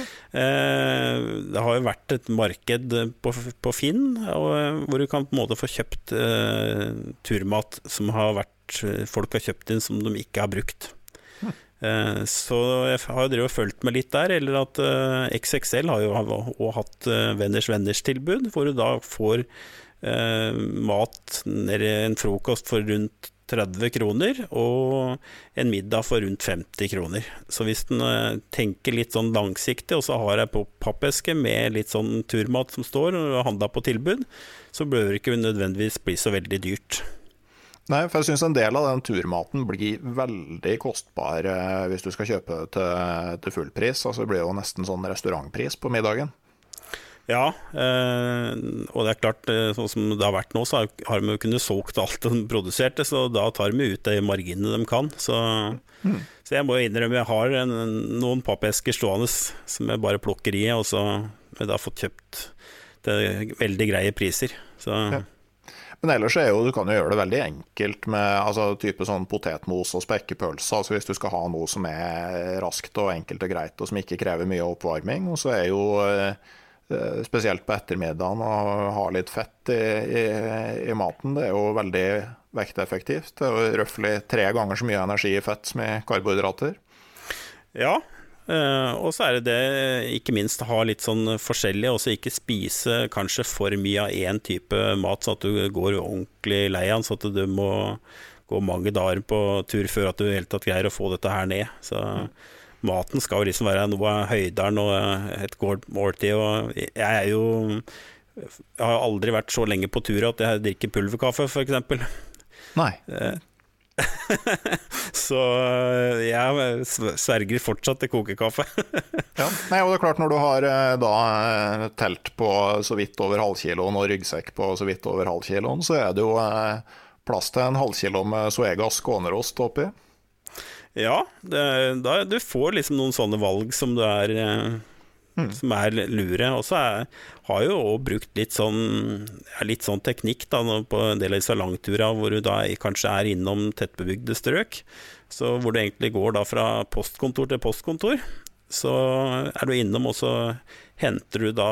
Det har jo vært et marked på, på Finn, og, hvor du kan på en måte få kjøpt eh, turmat som har vært, folk har kjøpt inn som de ikke har brukt. Mm. Eh, så jeg har jo drevet og følt meg litt der, eller at eh, X X L har jo også hatt eh, Venners Venners tilbud, hvor du da får eh, mat nede en frokost for rundt tretti kroner, og en middag for rundt femti kroner. Så hvis den uh, tenker litt sånn langsiktig, og så har jeg på pappeske med litt sånn turmat som står og handler på tilbud, så bør det ikke nødvendigvis bli så veldig dyrt. Nei, for jeg synes en del av den turmaten blir veldig kostbar uh, hvis du skal kjøpe til, til full pris. Altså det blir jo nesten sånn restaurantpris på middagen. Ja, eh, og det er klart, sånn som det har vært nå, så har de jo kunnet solgt alt de produserte, så da tar de ut de marginene de kan. Så, mm. så jeg må innrømme, jeg har en, noen pappesker stående som jeg bare plukker i, og så har jeg da fått kjøpt til veldig greie priser. Så... Ja. Men ellers er jo, du kan jo gjøre det veldig enkelt med altså, type sånn potetmos og spekkepølse, altså hvis du skal ha noe som er raskt og enkelt og greit, og som ikke krever mye oppvarming, og så er jo... spesielt på ettermiddagen å ha litt fett i, i, i maten, det er jo veldig vekteffektivt. Det er jo røftlig tre ganger så mye energi i fett som i karbohydrater. Ja, og så er det det, ikke minst ha litt sånn forskjellig, og så ikke spise kanskje for mye av en type mat, så at du går ordentlig lei av, så at du må gå mange dager på tur før at du helt tatt greier å få dette her ned. Så maten skal jo liksom være noe av høyderen og et godt måltid, og jeg er jo jeg har aldri vært så lenge på tur at jeg drikker pulverkaffe for eksempel. Nei. Så jeg sverger fortsatt til kokekaffe. Ja, nei, og det er klart når du har da telt på så vidt over halvkiloen og ryggsekk på så vidt over halvkiloen, så er det jo plass til en halvkilo med Suegas skånerost oppi. Ja, det, da, du får liksom noen sånne valg som, du er, mm. som er lure. Og så er, har jeg jo også brukt litt sånn, litt sånn teknikk da, på en del av disse langturer, hvor du da kanskje er innom tettbebygde strøk. Så hvor du egentlig går da fra postkontor til postkontor, så er du innom, og så henter du da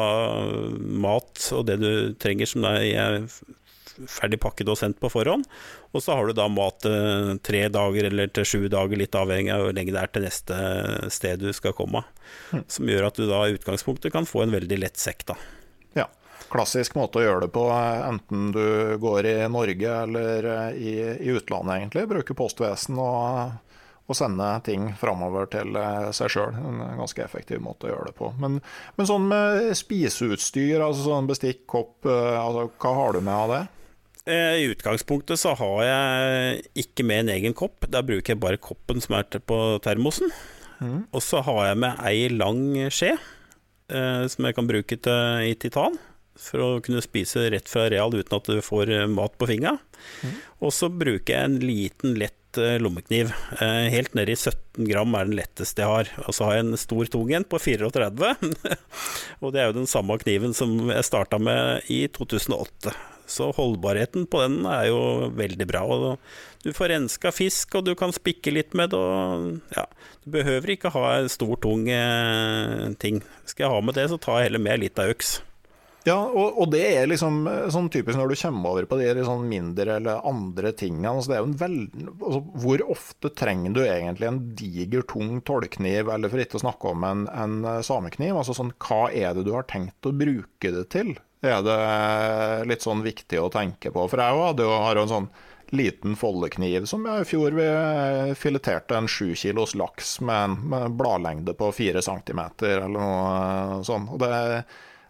mat og det du trenger som er ferdig pakket og sendt på forhånd, og så har du da mat til tre dager eller til sju dager, litt avhengig av hvor lenge det er til neste sted du skal komme, mm. som gjør at du da i utgangspunktet kan få en veldig lett sekk da. Ja, klassisk måte å gjøre det på, enten du går i Norge eller i, i utlandet egentlig, bruker postvesen og, og sende ting fremover til seg selv, en ganske effektiv måte å gjøre det på. Men, men sånn med spiseutstyr, altså sånn bestikk, kopp, altså, hva har du med av det? I utgangspunktet så har jeg ikke med en egen kopp, da bruker jeg bare koppen som er på termosen. Mm. Og så har jeg med ei lang skje, eh, som jeg kan bruke til, i titan, for å kunne spise rett fra real uten at du får mat på fingra. Mm. Og så bruker jeg en liten lett lommekniv, eh, helt ned i sytten gram er den letteste jeg har. Og så har jeg en stor tung en på trettifire, og det er jo den samme kniven som jeg startet med i to tusen og åtte. Så holdbarheten på den er jo veldig bra, og du får renska fisk, og du kan spikke litt med det, og ja, du behøver ikke ha en stor, tung eh, ting. Skal jeg ha med det, så tar jeg heller med litt av øks. Ja, og, og det er liksom sånn typisk når du kommer over på de sånn mindre eller andre tingene, altså det er jo en veld... altså, hvor ofte trenger du egentlig en diger, tung tolkniv, eller for ikke å snakke om en, en samekniv, altså sånn, hva er det du har tenkt å bruke det til? Er det litt sånn viktig å tenke på? For jeg hadde jo har en sånn liten foldekniv, som jeg i fjor vi fileterte en sju kilos laks med en med bladlengde på fire centimeter eller noe sånt. Og, det,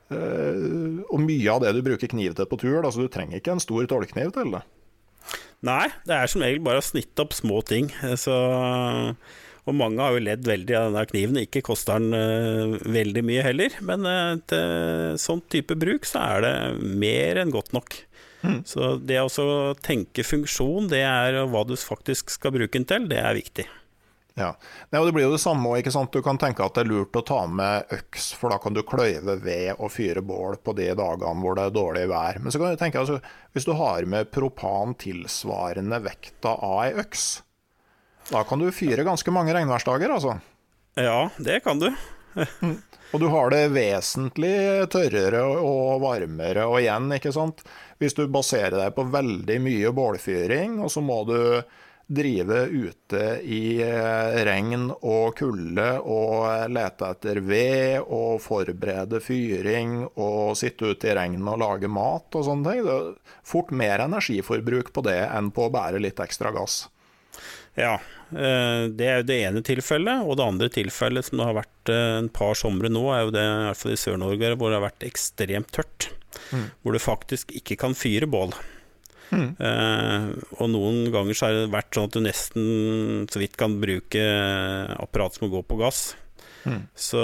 og mye av det du bruker kniv til på tur, da, så du trenger ikke en stor tolkniv til det. Nei, det er som regel bare å snitte opp små ting, så... Og mange har jo ledd veldig av denne kniven. Ikke koster den uh, veldig mye heller, men uh, til sånn type bruk så er det mer enn godt nok. Mm. Så det å tenke funksjon, det er hva du faktisk skal bruke den til, det er viktig. Ja, Nei, og det blir jo det samme, ikke sant? Du kan tenke at det er lurt å ta med øks, for da kan du kløyve ved og fyre bål på de dagene hvor det er dårlig vær. Men så kan du tenke, altså, hvis du har med propan tilsvarende vekta av ei øks, da kan du fyre ganske mange regnværsdager, altså. Ja, det kan du. mm. Og du har det vesentlig tørrere og varmere, og igjen, ikke sant? Hvis du baserer deg på veldig mye bålfyring, og så må du drive ute i regn og kulde og lete etter ved og forberede fyring og sitte ute i regn og lage mat og sånne ting. Det er fort mer energiforbruk på det enn på å bære litt ekstra gass. Ja, det er jo det ene tilfellet, og det andre tilfellet som det har vært en par somre nå, er jo det, i hvert fall i Sør-Norge, hvor det har vært ekstremt tørt, mm. hvor du faktisk ikke kan fyre bål. Mm. Eh, og noen ganger så har det vært sånn at du nesten så vidt kan bruke apparat som går på gass. Mm. Så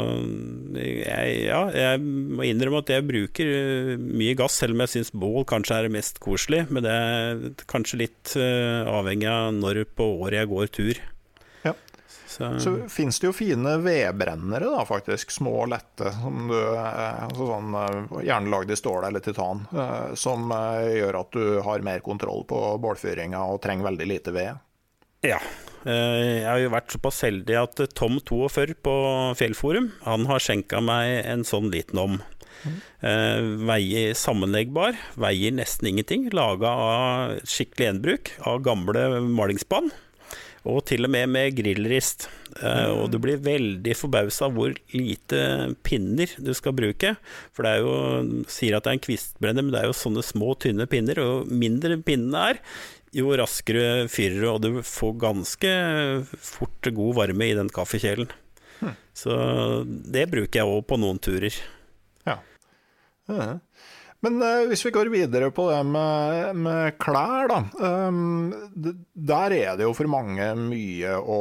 jeg, ja, jeg må innrømme at jeg bruker mye gass, selv om jeg synes bål kanskje er det mest koselig, men det er kanskje litt uh, avhengig av når på året jeg går tur. Ja. Så, så finnes det jo fine vedbrennere da, faktisk, små og lette, som du, altså sånn, gjerne lagd i stål eller titan, uh, som uh, gjør at du har mer kontroll på bålfyringa og trenger veldig lite ved. Ja, jeg har jo vært såpass heldig at Tom toogførti på Fjellforum, han har skjenket meg en sånn liten om. Mm. Veier sammenleggbar, veier nesten ingenting, laget av skikkelig gjenbruk, av gamle malingsspann, og til og med med grillrist. Mm. Og du blir veldig forbauset av hvor lite pinner du skal bruke, for det er jo, sier at det er en kvistbrenner, men det er jo sånne små, tynne pinner, og mindre pinnene er, jo raskere fyrer, og du får ganske fort god varme i den kaffekjelen. Hmm. Så det bruker jeg også på noen turer. Ja. Ja. Men uh, hvis vi går videre på det med, med klær da, um, det, der er det jo for mange mye å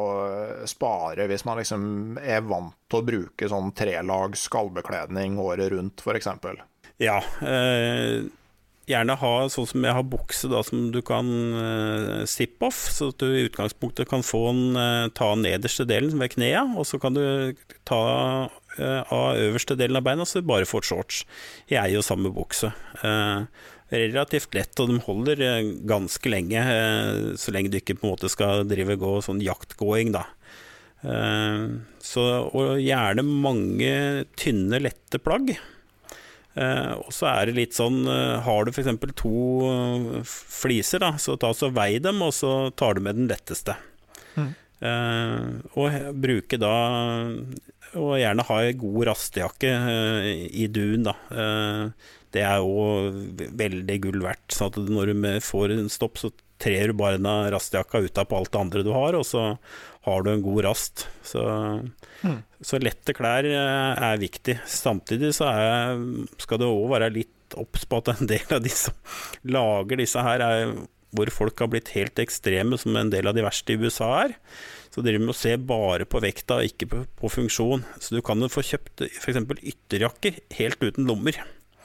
spare hvis man liksom er vant til å bruke sånn trelags skallbekledning året rundt, for eksempel. Ja, eh, gjerne ha sånn som jeg har bukse da, som du kan uh, zip off, så at du i utgangspunktet kan få en, uh, ta nederste delen ved knea, og så kan du ta uh, av øverste delen av beina, så du bare får shorts. Jeg er jo samme bukse. Uh, relativt lett, og de holder uh, ganske lenge, uh, så lenge du ikke på en måte skal drive gå sånn jaktgåing da. Uh, så, og gjerne mange tynne, lette plagg. Uh, og så er det litt sånn, uh, har du for eksempel to uh, fliser da, så ta så vei dem, og så tar du med den letteste. Mm. Uh, og bruke da, og gjerne ha en god rastejakke uh, i dun da. Uh, det er jo veldig gull verdt, sånn at når du får en stopp, så trer du bare denne rastejakka ut av på alt det andre du har, og så har du en god rast. Så, mm. så lette klær er viktig. Samtidig så er, skal det også være litt obs på at en del av de som lager disse her, er, hvor folk har blitt helt ekstreme, som en del av de verste i U S A er. Så dere må se bare på vekta, ikke på, på funksjon. Så du kan jo få kjøpt for eksempel ytterjakker helt uten lommer.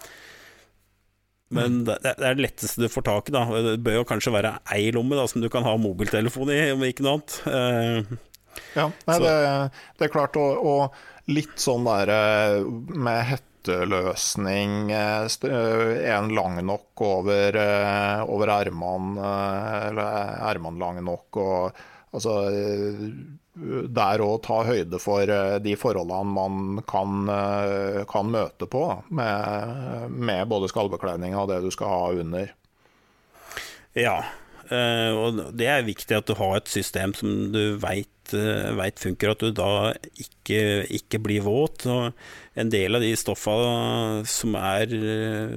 Men det, det er det letteste du får tak i da. Det bør jo kanskje være ei lomme da, som du kan ha mobiltelefon i, om ikke noe annet. Uh, ja, nei, det, det er klart, og, og litt sånn der med hetteløsning, er en lang nok over, over ermene, eller ermene lang nok, og altså der å ta høyde for de forholdene man kan, kan møte på med, med både skallbekledning og det du skal ha under. Ja, og det er viktig at du har et system som du vet, vet funker, at du da ikke, ikke blir våt. Og en del av de stoffene som er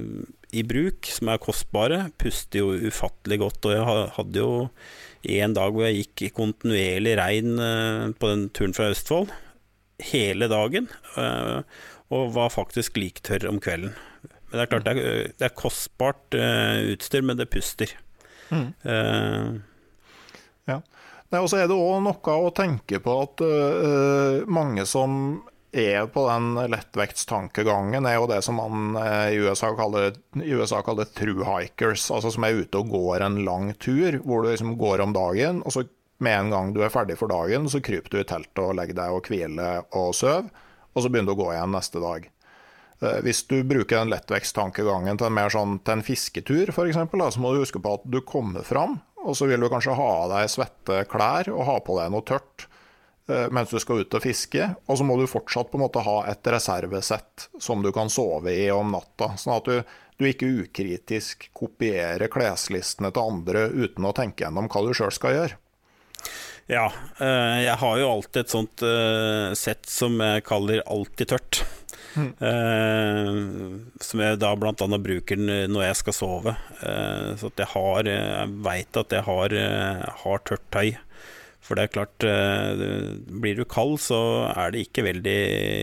i bruk, som er kostbare, puster jo ufattelig godt, og jeg hadde jo en dag hvor jeg gikk i kontinuerlig regn på den turen fra Østfold, hele dagen, og var faktisk like tørr om kvelden. Men det er klart, det er, det er kostbart utstyr, men det puster. Mm. Uh, ja. Og så er det også noe å tenke på at uh, mange som er på den lettvektstankegangen er jo det som man i U S A kaller, i U S A kaller through hikers, altså som er ute og går en lang tur, hvor du liksom går om dagen, og så med en gang du er ferdig for dagen, så kryper du i teltet og legger deg og hviler og søv, og så begynner du å gå igjen neste dag. Hvis du bruker den lettvektstankegangen til en mer sånn til en fisketur for eksempel, da, så må du huske på at du kommer fram, og så vil du kanskje ha deg svette klær og ha på deg noe tørt mens du skal ut og fiske, og så må du fortsatt på en måte ha et reservesett som du kan sove i om natta, sånn at du, du ikke ukritisk kopierer kleslistene til andre uten å tenke gjennom hva du selv skal gjøre. Ja, jeg har jo alltid et sånt sett som jeg kaller alltid tørt. Mm. Uh, som jeg da blant annet bruker når jeg skal sove, uh, så at jeg har jeg vet at jeg har, uh, har tørt tøy, for det er klart uh, blir du kald så er det ikke veldig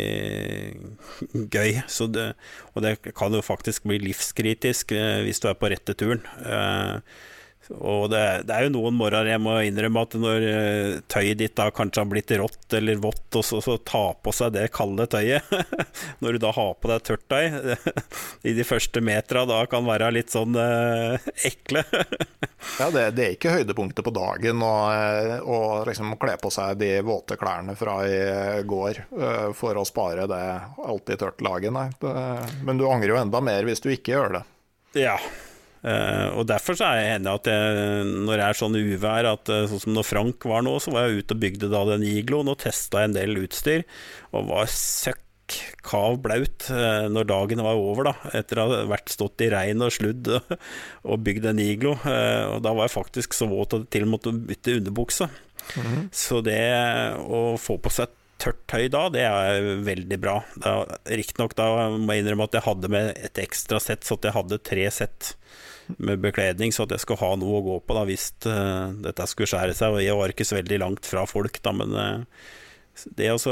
gøy, så det, og det kan jo faktisk bli livskritisk uh, hvis du er på rette turen. uh, Og det, det er jo noen morgener jeg må innrømme at når tøyet ditt da kanskje har blitt rått eller vått, og så, så ta på seg det kalde tøyet, når du da har på deg tørt tøy, i de første meterne da kan være litt sånn eh, ekle. Ja, det, det er ikke høydepunktet på dagen å liksom kle på seg de våte klærne fra i går for å spare det alltid tørt laget, nei. Det, men du angrer jo enda mer hvis du ikke gjør det. Ja. Uh, og derfor så er jeg enig at jeg, når jeg er sånn uvær at uh, sånn som når Frank var nå, så var jeg ute og bygde da den igloen og testet en del utstyr og var søkk kav blaut uh, når dagen var over da, etter å ha vært stått i regn og sludd uh, og bygd en iglo, uh, og da var jeg faktisk så våt at jeg til og med måtte bytte underbuksa. Mm-hmm. Så det å få på seg tørt tøy da, det er veldig bra. Da, riktig nok da må jeg innrømme at jeg hadde med et ekstra sett, så at jeg hadde tre sett med bekledning, så at jeg skulle ha noe å gå på da, hvis uh, dette skulle skjære seg, og jeg var ikke så veldig langt fra folk da, men uh, det å så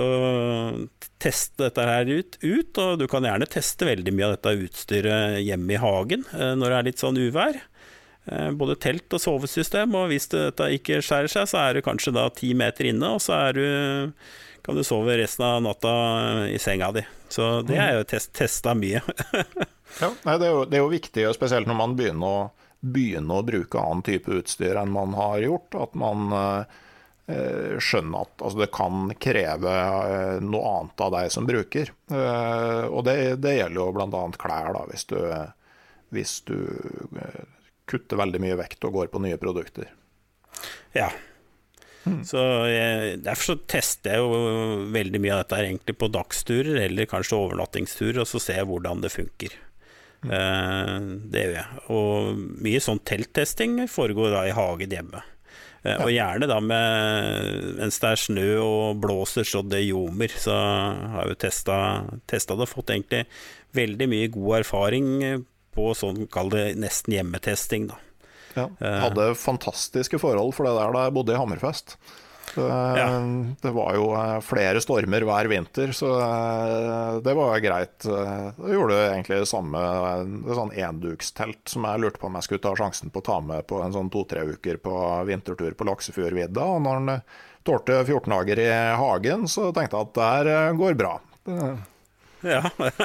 teste dette her ut, ut, og du kan gjerne teste veldig mye av dette utstyret hjemme i hagen, uh, når det er litt sånn uvær, uh, både telt og sovesystem, og hvis dette ikke skjærer seg, så er du kanskje da ti meter inne, og så er du, kan du sove resten av natta i senga di, så det er jo test, testet mye. Ja, nei, det, er jo, det er jo viktig, spesielt når man begynner å, begynner å bruke annen type utstyr enn man har gjort, at man eh, skjønner at altså, det kan kreve eh, noe annet av deg som bruker. Eh, og det, det gjelder jo blant annet klær, da, hvis du, hvis du eh, kutter veldig mye vekt og går på nye produkter. Ja. Hmm. Så jeg, derfor så tester jeg jo veldig mye av dette her egentlig på dagsturer eller kanskje overnattingsturer, og så ser jeg hvordan det funker. Mm. Uh, det gjør jeg. Og mye sånn telttesting foregår da i hagen hjemme. Uh, ja. Og gjerne da med, mens det er snø og blåser så det ljomer, så har jeg jo testet, testet det og fått egentlig veldig mye god erfaring på sånn, kall det nesten hjemmetesting da. Ja, hadde fantastiske forhold for det der da jeg bodde i Hammerfest. Det, ja. Det var jo flere stormer hver vinter, så det var greit. Det gjorde egentlig det samme, det sånn endukstelt som jeg lurte på om jeg skulle ta sjansen på å ta med på en sånn to-tre uker på vintertur på Laksefjordvidda, og når den tålte fjorten dager i hagen, så tenkte jeg at det her går bra. Det, Ja,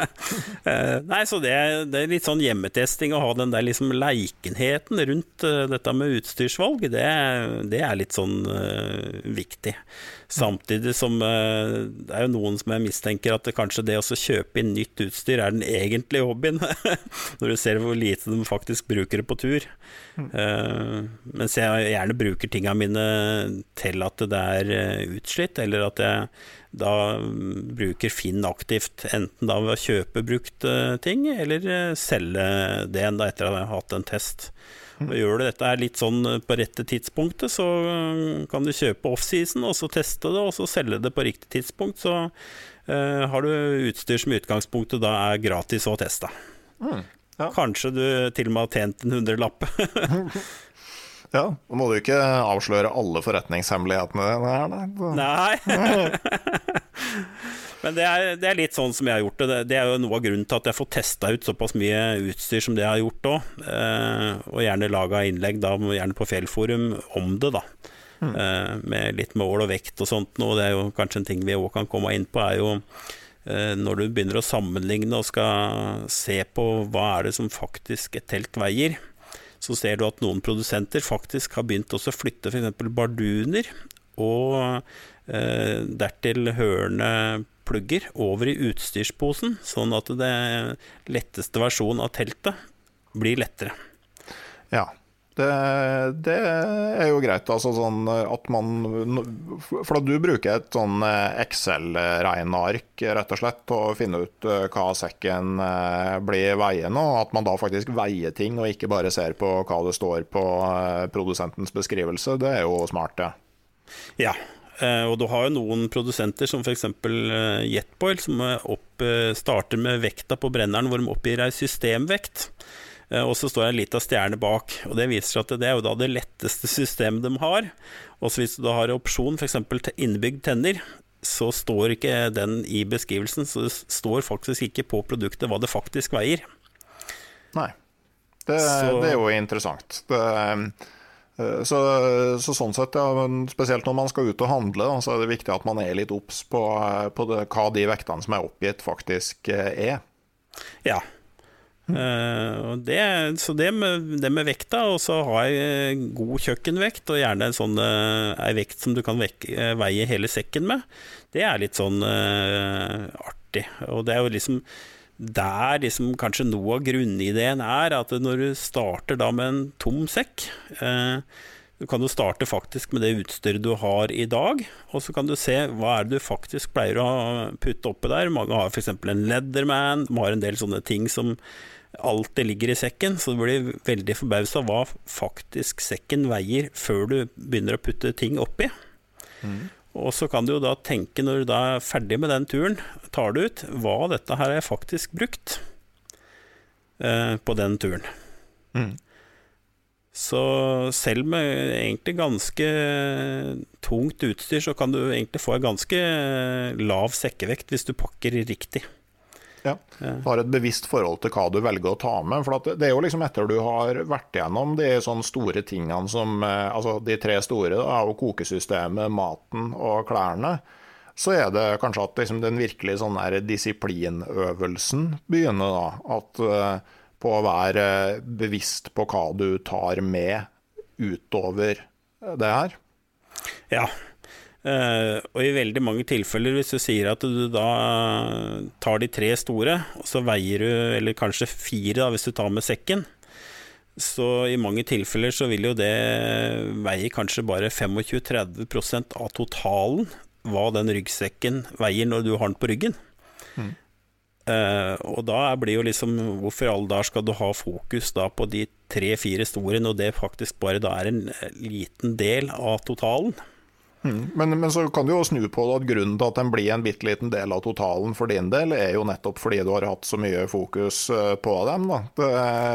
nei, så det, det er litt sånn hjemmetesting å ha den der liksom leikenheten rundt uh, dette med utstyrsvalg, det, det er litt sånn uh, viktig. Samtidig som uh, det er jo noen som jeg mistenker at det kanskje det å kjøpe inn nytt utstyr er den egentlige hobbyen, når du ser hvor lite de faktisk bruker det på tur. Uh, mens jeg gjerne bruker tingene mine til at det er uh, utslitt, eller at jeg da bruker Finn aktivt, enten da ved å kjøpe brukt ting, eller selge det da etter å ha hatt en test. Og gjør du dette litt sånn på rette tidspunktet, så kan du kjøpe off-season, og så teste det, og så selge det på riktig tidspunkt, så uh, har du utstyr som i utgangspunktet da er gratis å teste. Mm. Ja. Kanskje du til og med har tjent en hundrelapp. Ja, nå må du ikke avsløre alle forretningshemmelighetene her, nei. Nei. Men det er, det er litt sånn som jeg har gjort det. Det er jo noe av grunnen til at jeg får testet ut såpass mye utstyr som det jeg har gjort også. Eh, og gjerne laget innlegg, da, gjerne på Fjellforum, om det da. Mm. Eh, med litt mål og vekt og sånt. Og det er jo kanskje en ting vi også kan komme inn på, er jo eh, når du begynner å sammenligne og skal se på hva er det som faktisk et telt veier, så ser du at noen produsenter faktisk har begynt også å flytte for eksempel barduner og eh, dertil hørende plugger over i utstyrsposen, sånn at det letteste versjonen av teltet blir lettere. Ja, det, det er jo greit, altså sånn at man, for at du bruker et sånn Excel-regneark rett og slett, og finne ut hva sekken blir veiende, og at man da faktisk veier ting, og ikke bare ser på hva det står på produsentens beskrivelse, det er jo smart, det. Ja. Og du har jo noen produsenter som for eksempel Jetboil, som opp, starter med vekta på brenneren, hvor de oppgir en systemvekt, og så står det en liten stjerne bak, og det viser at det er jo da det letteste systemet de har. Og så hvis du da har opsjon, for eksempel til innebygd tenner, så står ikke den i beskrivelsen, så det står faktisk ikke på produktet hva det faktisk veier. Nei, det, det er jo interessant. Det Så, så sånn sett, ja, men spesielt når man skal ut og handle, da, så er det viktig at man er litt obs på, på det, hva de vektene som er oppgitt faktisk er. Ja, mm. uh, det, så det med, det med vekta, og så ha en god kjøkkenvekt, og gjerne en sånn uh, en vekt som du kan vekke, veie hele sekken med, det er litt sånn uh, artig, og det er jo liksom der liksom kanskje noe av grunnideen er at når du starter da med en tom sekk, eh, du kan jo starte faktisk med det utstyret du har i dag, og så kan du se hva er det du faktisk pleier å putte oppe der. Mange har for eksempel en Leatherman, de har en del sånne ting som alltid ligger i sekken, så du blir veldig forbauset hva faktisk sekken veier før du begynner å putte ting oppi. Mm. Og så kan du jo da tenke, når du da er ferdig med den turen, tar du ut hva dette her er faktisk brukt eh, på den turen. Mm. Så selv med egentlig ganske tungt utstyr, så kan du egentlig få en ganske lav sekkevekt hvis du pakker riktig. Ja, du har et bevisst forhold til hva du velger å ta med, for at det er jo liksom etter du har vært gjennom de sånne store tingene som, altså de tre store, da, og kokesystemet, maten og klærne, så er det kanskje at liksom den virkelig sånn der disiplinøvelsen begynner da, at på å være bevisst på hva du tar med utover det her. Ja, Uh, og i veldig mange tilfeller, hvis du sier at du da tar de tre store, og så veier du, eller kanskje fire da, hvis du tar med sekken, så i mange tilfeller så vil jo det veie kanskje bare tjuefem til tretti prosent av totalen hva den ryggsekken veier når du har den på ryggen. Mm. Uh, og da blir jo liksom, hvorfor alle der skal du ha fokus da på de tre-fire store, når det faktisk bare da er en liten del av totalen. Mm. Men, men så kan du jo snu på det at grunnen til at den blir en bitteliten del av totalen for din del er jo nettopp fordi du har hatt så mye fokus på dem da. Det...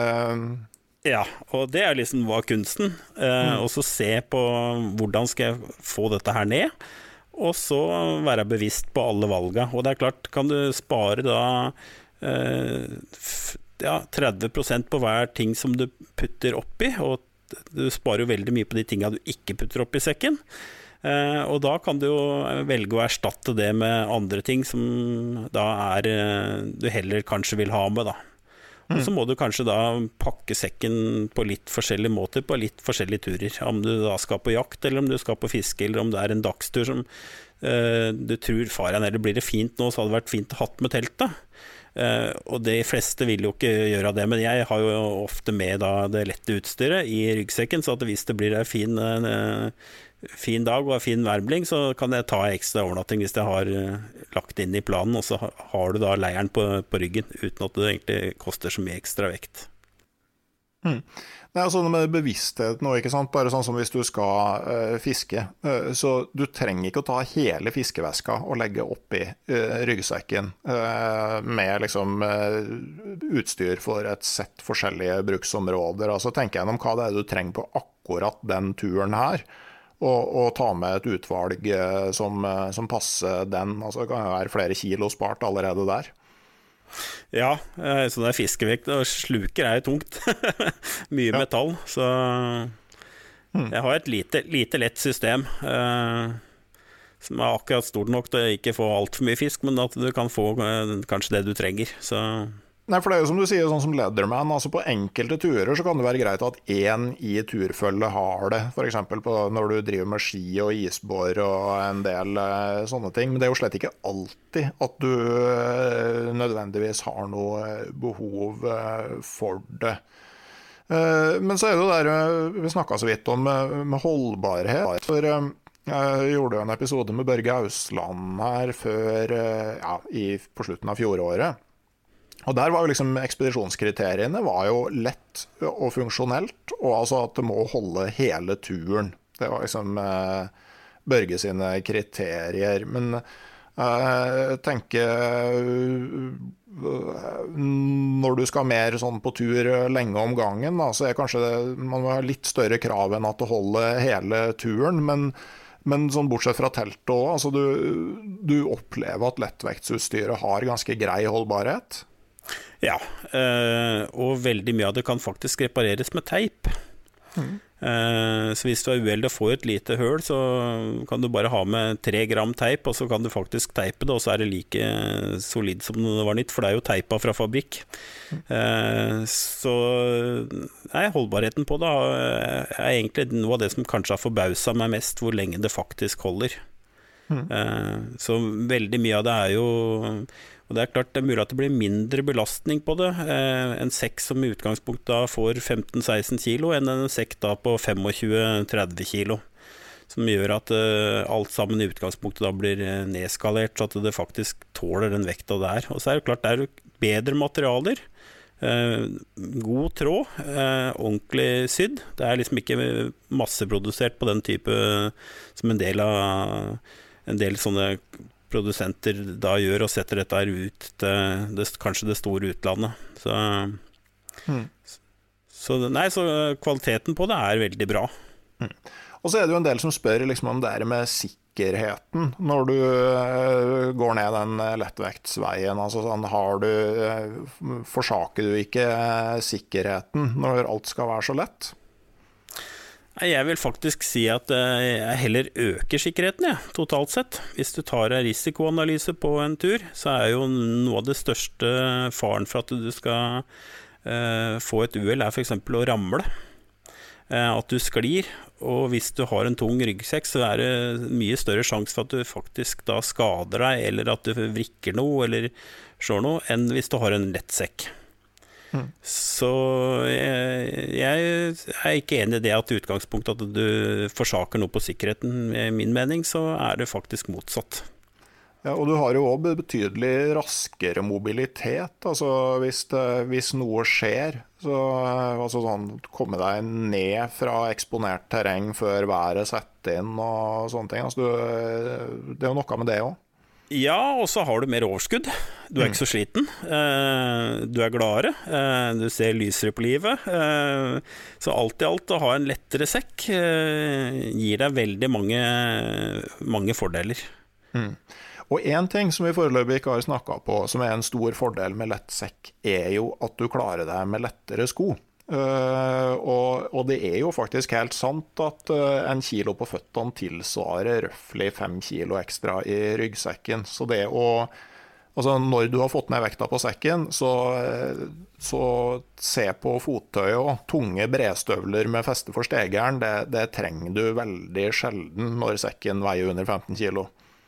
Ja, og det er liksom hva kunsten eh, mm. og så se på hvordan skal jeg få dette her ned, og så være bevisst på alle valgene, og det er klart, kan du spare da eh, f- ja, tretti prosent på hver ting som du putter oppi, og du sparer jo veldig mye på de tingene du ikke putter oppi sekken. Uh, og da kan du jo velge å erstatte det med andre ting som da er uh, du heller kanskje vil ha med da. Mm. Og så må du kanskje da pakke sekken på litt forskjellige måter på litt forskjellige turer. Om du da skal på jakt, eller om du skal på fiske, eller om det er en dagstur som uh, du tror faren, eller blir det fint nå, så hadde det vært fint å hatt med telt da. Uh, og de fleste vil jo ikke gjøre det, men jeg har jo ofte med da det lette utstyret i ryggsekken, så at hvis det blir en fin uh, fin dag og en fin værbling, så kan jeg ta ekstra overnatting hvis jeg har lagt inn i planen, og så har du da leiren på, på ryggen, uten at det egentlig koster så mye ekstra vekt. Mm. Det er sånn med bevissthet nå, ikke sant? Bare sånn som hvis du skal uh, fiske, uh, så du trenger ikke å ta hele fiskeveska og legge oppi uh, ryggsekken uh, med liksom uh, utstyr for et sett forskjellige bruksområder. Altså tenk gjennom hva det er du trenger på akkurat den turen her, og, og ta med et utvalg uh, som, uh, som passer den. Altså det kan jo være flere kilo spart allerede der. Ja, så det er fiskevekt, og sluker er jo tungt. Mye ja. Metall, så jeg har et lite, lite lett system eh, som er akkurat stort nok til å ikke få alt for mye fisk, men at du kan få eh, kanskje det du trenger, så... Nei, for det er jo som du sier, sånn som Leatherman, altså på enkelte turer så kan det være greit at en i turfølge har det, for eksempel på når du driver med ski og isbår og en del eh, sånne ting, men det er jo slett ikke alltid at du eh, nødvendigvis har noe behov eh, for det. Eh, men så er det jo der, eh, vi snakket så vidt om eh, med holdbarhet, for eh, jeg gjorde jo en episode med Børge Ausland her før, eh, ja, i, på slutten av fjoråret. Og der var jo liksom ekspedisjonskriteriene var jo lett og funksjonelt, og altså at det må holde hele turen. Det var liksom eh, Børge sine kriterier. Men eh, jeg tenker uh, når du skal mer sånn på tur lenge om gangen, da, så er kanskje det, man må ha litt større krav enn at det holder hele turen, men Men sånn bortsett fra teltet også, altså du, du opplever at lettvektsutstyret har ganske grei holdbarhet? Ja, og veldig mye av det kan faktisk repareres med teip. Mm. Så hvis du er uheldig og får et lite høl, så kan du bare ha med tre gram teip, og så kan du faktisk teipe det, og så er det like solid som det var nytt, for det er jo teipa fra fabrikk. Mm. Så nei, holdbarheten på det er egentlig noe av det som kanskje har forbauset meg mest, hvor lenge det faktisk holder. Mm. Så veldig mye av det er jo, og det er klart det er mulig at det blir mindre belastning på det, en sekk som i utgangspunkt da får femten til seksten kilo enn en sekk da på tjuefem til tretti kilo, som gjør at alt sammen i utgangspunktet da blir nedskalert så at det faktisk tåler den vekta der. Og så er det klart det er bedre materialer, god tråd, ordentlig sydd. Det er liksom ikke masseprodusert på den type som en del av en del sånne produsenter da gjør og setter dette her ut til det, kanskje det store utlandet. Så, mm. så, nei, så kvaliteten på det er veldig bra. Mm. Og så er det jo en del som spør liksom om det er med sikkerheten når du uh, går ned den lettvektsveien. Altså sånn, har du, uh, forsaker du ikke uh, sikkerheten når alt skal være så lett? Jeg vil faktisk si at jeg heller øker sikkerheten, ja, totalt sett. Hvis du tar en risikoanalyse på en tur, så er jo noe av det største faren for at du skal uh, få et uhell er for eksempel å ramle. Uh, at du sklir, og hvis du har en tung ryggsekk, så er det mye større sjanse for at du faktisk da skader deg, eller at du vrikker noe, eller slår noe, enn hvis du har en lett sekk. Mm. Så jeg, jeg er ikke enig i det at utgangspunktet at du forsaker noe på sikkerheten. I min mening så er det faktisk motsatt. Ja, og du har jo også betydelig raskere mobilitet. Altså hvis, det, hvis noe skjer, så altså sånn, komme deg ned fra eksponert terreng før været setter inn og sånne ting. Altså, du, det er jo noe med det også. Ja, og så har du mer overskudd. Du er ikke så sliten. Du er gladere. Du ser lysere på livet. Så alt i alt å ha en lettere sekk gir deg veldig mange, mange fordeler. Mm. Og en ting som vi foreløpig ikke har snakket på, som er en stor fordel med lett sekk, er jo at du klarer deg med lettere sko. Uh, og, og det er jo faktisk helt sant at uh, en kilo på føttene tilsvarer røftlig fem kilo ekstra i ryggsekken. Så det å, altså når du har fått ned vekta på sekken, så, så se på fottøy og tunge bredstøvler med feste for stegeren, det, det trenger du veldig sjelden når sekken veier under femten kilo.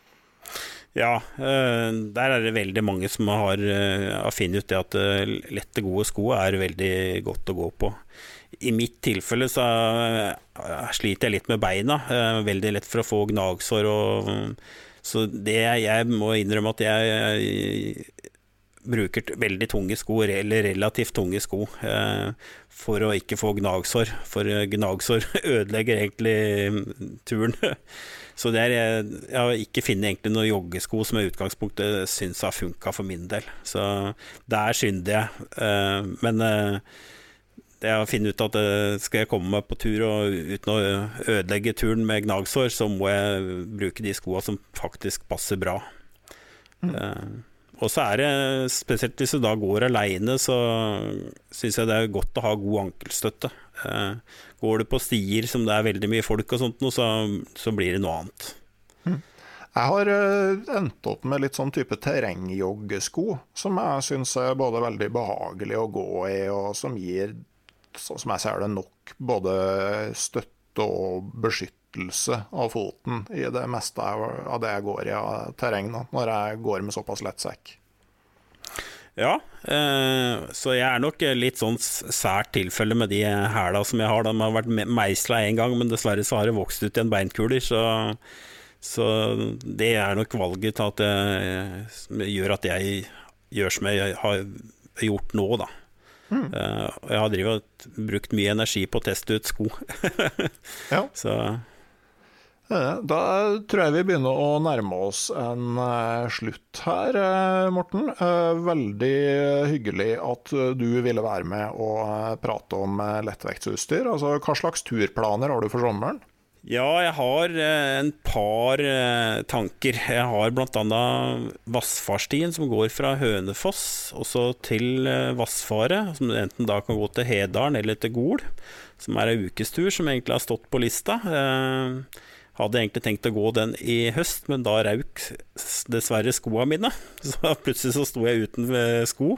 Ja, der er det veldig mange som har, har funnet ut det at lette, gode sko er veldig godt å gå på. I mitt tilfelle så sliter jeg litt med beina, veldig lett for å få gnagsår, og, så det jeg må innrømme at jeg bruker veldig tunge sko, eller relativt tunge sko, eh, for å ikke få gnagsår, for gnagsår ødelegger egentlig turen. Så det er, jeg har ikke finnet egentlig noen joggesko som i utgangspunktet synes har funket for min del. Så der synder jeg, eh, men eh, jeg har funnet ut at skal jeg komme meg på tur og uten å ødelegge turen med gnagsår, så må jeg bruke de skoene som faktisk passer bra. Mm. Uh, og så er det, spesielt hvis du da går alene, så synes jeg det er godt å ha god ankelstøtte. Uh, går du på stier som det er veldig mye folk og sånt, så, så blir det noe annet. Mm. Jeg har endt opp med litt sånn type terrengjoggesko, som jeg synes er både veldig behagelig å gå i, og som gir, sånn som jeg ser det, nok både støtte og beskyttelse av foten i det meste av det jeg går i av terreng, når jeg går med såpass lett sekk. Ja, eh, så jeg er nok litt sånn sært tilfelle med de hæla som jeg har. De har vært meislet en gang, men dessverre så har det vokst ut i en beinkuler, så, så det er nok valget til at det gjør at jeg gjør som jeg har gjort nå da. Mm. Uh, jeg har drivet brukt mye energi på å teste ut sko. Ja. Så da tror jeg vi begynner å nærme oss en uh, slutt her, uh, Morten. Uh, veldig hyggelig at du ville være med og uh, prate om uh, lettvektsutstyr. Altså, hva slags turplaner har du for sommeren? Ja, jeg har en par tanker. Jeg har blant annet Vassfarstien som går fra Hønefoss og så til Vassfaret, som enten da kan gå til Hedalen eller til Gol, som er en ukestur som egentlig har stått på lista. Jeg hadde egentlig tenkt å gå den i høst, men da rauk dessverre skoene mine, så plutselig så sto jeg uten sko.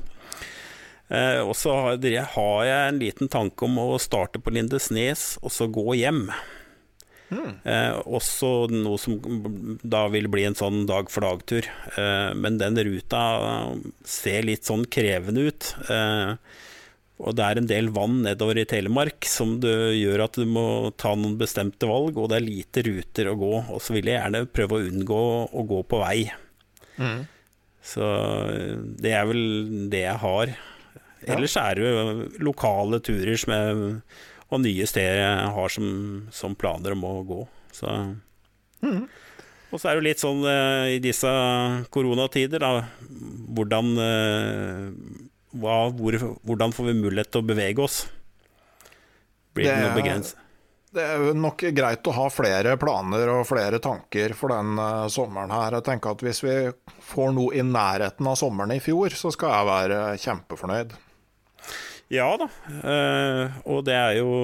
Og så har jeg en liten tanke om å starte på Lindesnes og så gå hjem. Mm. Eh, også noe som da vil bli en sånn dag-for-dag-tur, eh, men den ruta ser litt sånn krevende ut, eh, og det er en del vann nedover i Telemark som det gjør at du må ta noen bestemte valg, og det er lite ruter å gå, og så vil jeg gjerne prøve å unngå å gå på vei. Mm. Så det er vel det jeg har. Ellers er det jo lokale turer som jeg og nye steder jeg har som, som planer om å gå. Så. Mm. Og så er det litt sånn uh, i disse koronatider, da, hvordan, uh, hva, hvor, hvordan får vi mulighet til å bevege oss? Blir det, det noe begrenset? Det er nok greit å ha flere planer og flere tanker for den uh, sommeren her. Jeg tenker at hvis vi får noe i nærheten av sommeren i fjor, så skal jeg være kjempefornøyd. Ja da, uh, og det er jo,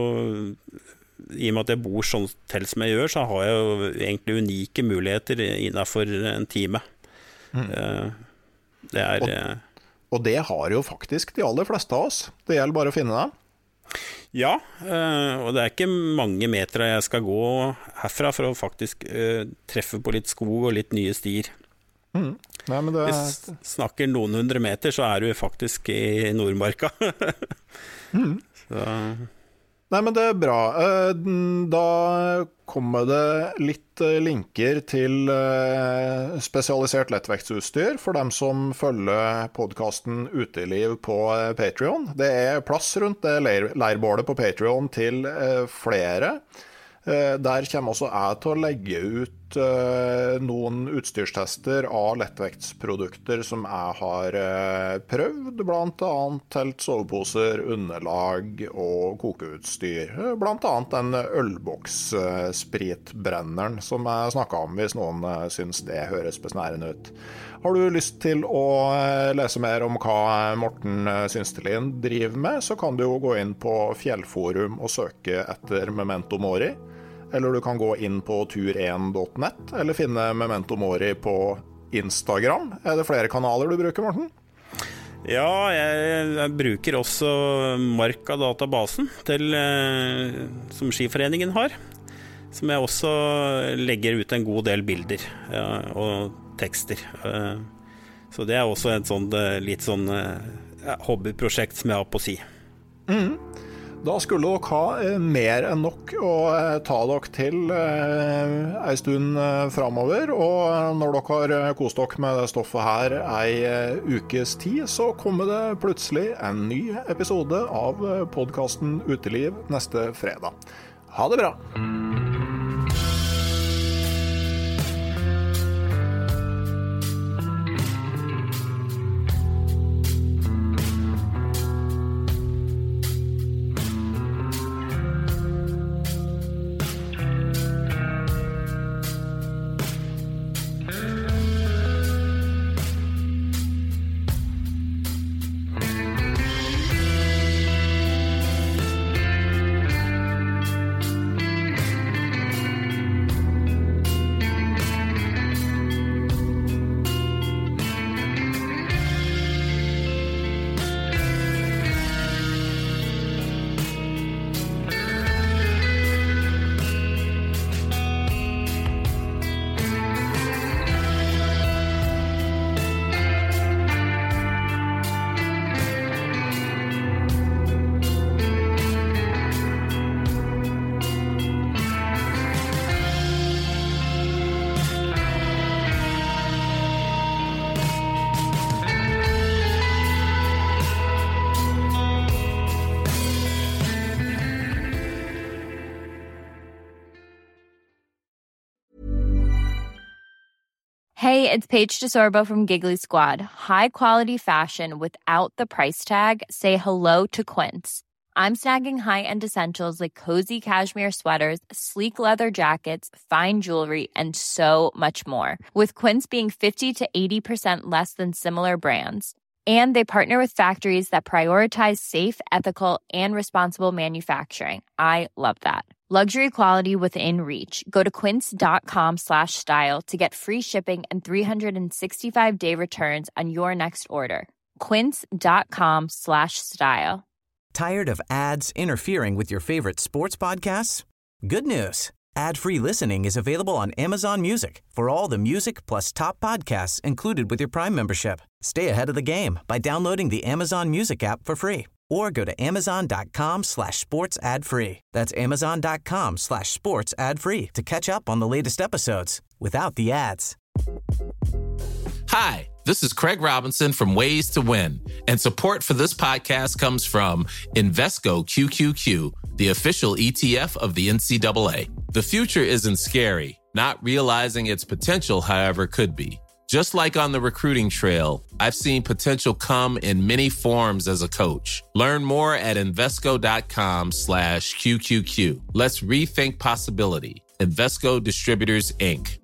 i og med at jeg bor sånn til som jeg gjør, så har jeg jo egentlig unike muligheter innenfor en time. Mm. Uh, det er... Og, og det har jo faktisk de aller fleste av oss. Det gjelder bare å finne dem. Ja, uh, og det er ikke mange meter jeg skal gå herfra for å faktisk uh, treffe på litt skog og litt nye stier. Mm. Nei, men det... Hvis du snakker noen hundre meter, så er du faktisk i Nordmarka. mm. Så... Nei, men det er bra. Da kommer det litt linker til spesialisert lettvektsutstyr for dem som følger podcasten Uteliv på Patreon. Det er plass rundt det leir- leirbålet på Patreon til flere. Der kommer også jeg til å legge ut uh, noen utstyrstester av lettvektsprodukter som jeg har uh, prøvd, blant annet telt, soveposer, underlag og kokeutstyr. Blant annet den ølboks-spritbrenneren som jeg snakket om, hvis noen uh, synes det høres besnærende ut. Har du lyst til å uh, lese mer om hva Morten Synstelin driver med, så kan du jo gå inn på Fjellforum og søke etter Memento Mori. Eller du kan gå inn på tur én punktum nett, eller finne Memento Mori på Instagram. Er det flere kanaler du bruker, Morten? Ja, jeg, jeg bruker også Marka-databasen til, eh, som Skiforeningen har, som jeg også legger ut en god del bilder ja, og tekster. Eh, så det er også et sånt, litt sånn eh, hobbyprosjekt som jeg har på å si. Mm. Da skulle dere ha eh, mer enn nok å eh, ta dere til eh, en stund eh, fremover, og når dere har eh, kost dere med det stoffet her ei eh, ukes tid, så kommer det plutselig en ny episode av eh, podcasten Uteliv neste fredag. Ha det bra! Hey, it's Paige DeSorbo from Giggly Squad. High quality fashion without the price tag. Say hello to Quince. I'm snagging high-end essentials like cozy cashmere sweaters, sleek leather jackets, fine jewelry, and so much more. With Quince being fifty to eighty percent less than similar brands. And they partner with factories that prioritize safe, ethical, and responsible manufacturing. I love that. Luxury quality within reach. Go to quince.com slash style to get free shipping and three sixty-five day returns on your next order. Quince.com slash style. Tired of ads interfering with your favorite sports podcasts? Good news. Ad-free listening is available on Amazon Music for all the music plus top podcasts included with your Prime membership. Stay ahead of the game by downloading the Amazon Music app for free or go to amazon.com slash sports ad free. That's amazon.com slash sports ad free to catch up on the latest episodes without the ads. Hi, this is Craig Robinson from Ways to Win, and support for this podcast comes from Invesco Q Q Q, the official E T F of the N C double A. The future isn't scary. Not realizing its potential, however, could be. Just like on the recruiting trail, I've seen potential come in many forms as a coach. Learn more at Invesco.com slash QQQ. Let's rethink possibility. Invesco Distributors, Incorporated.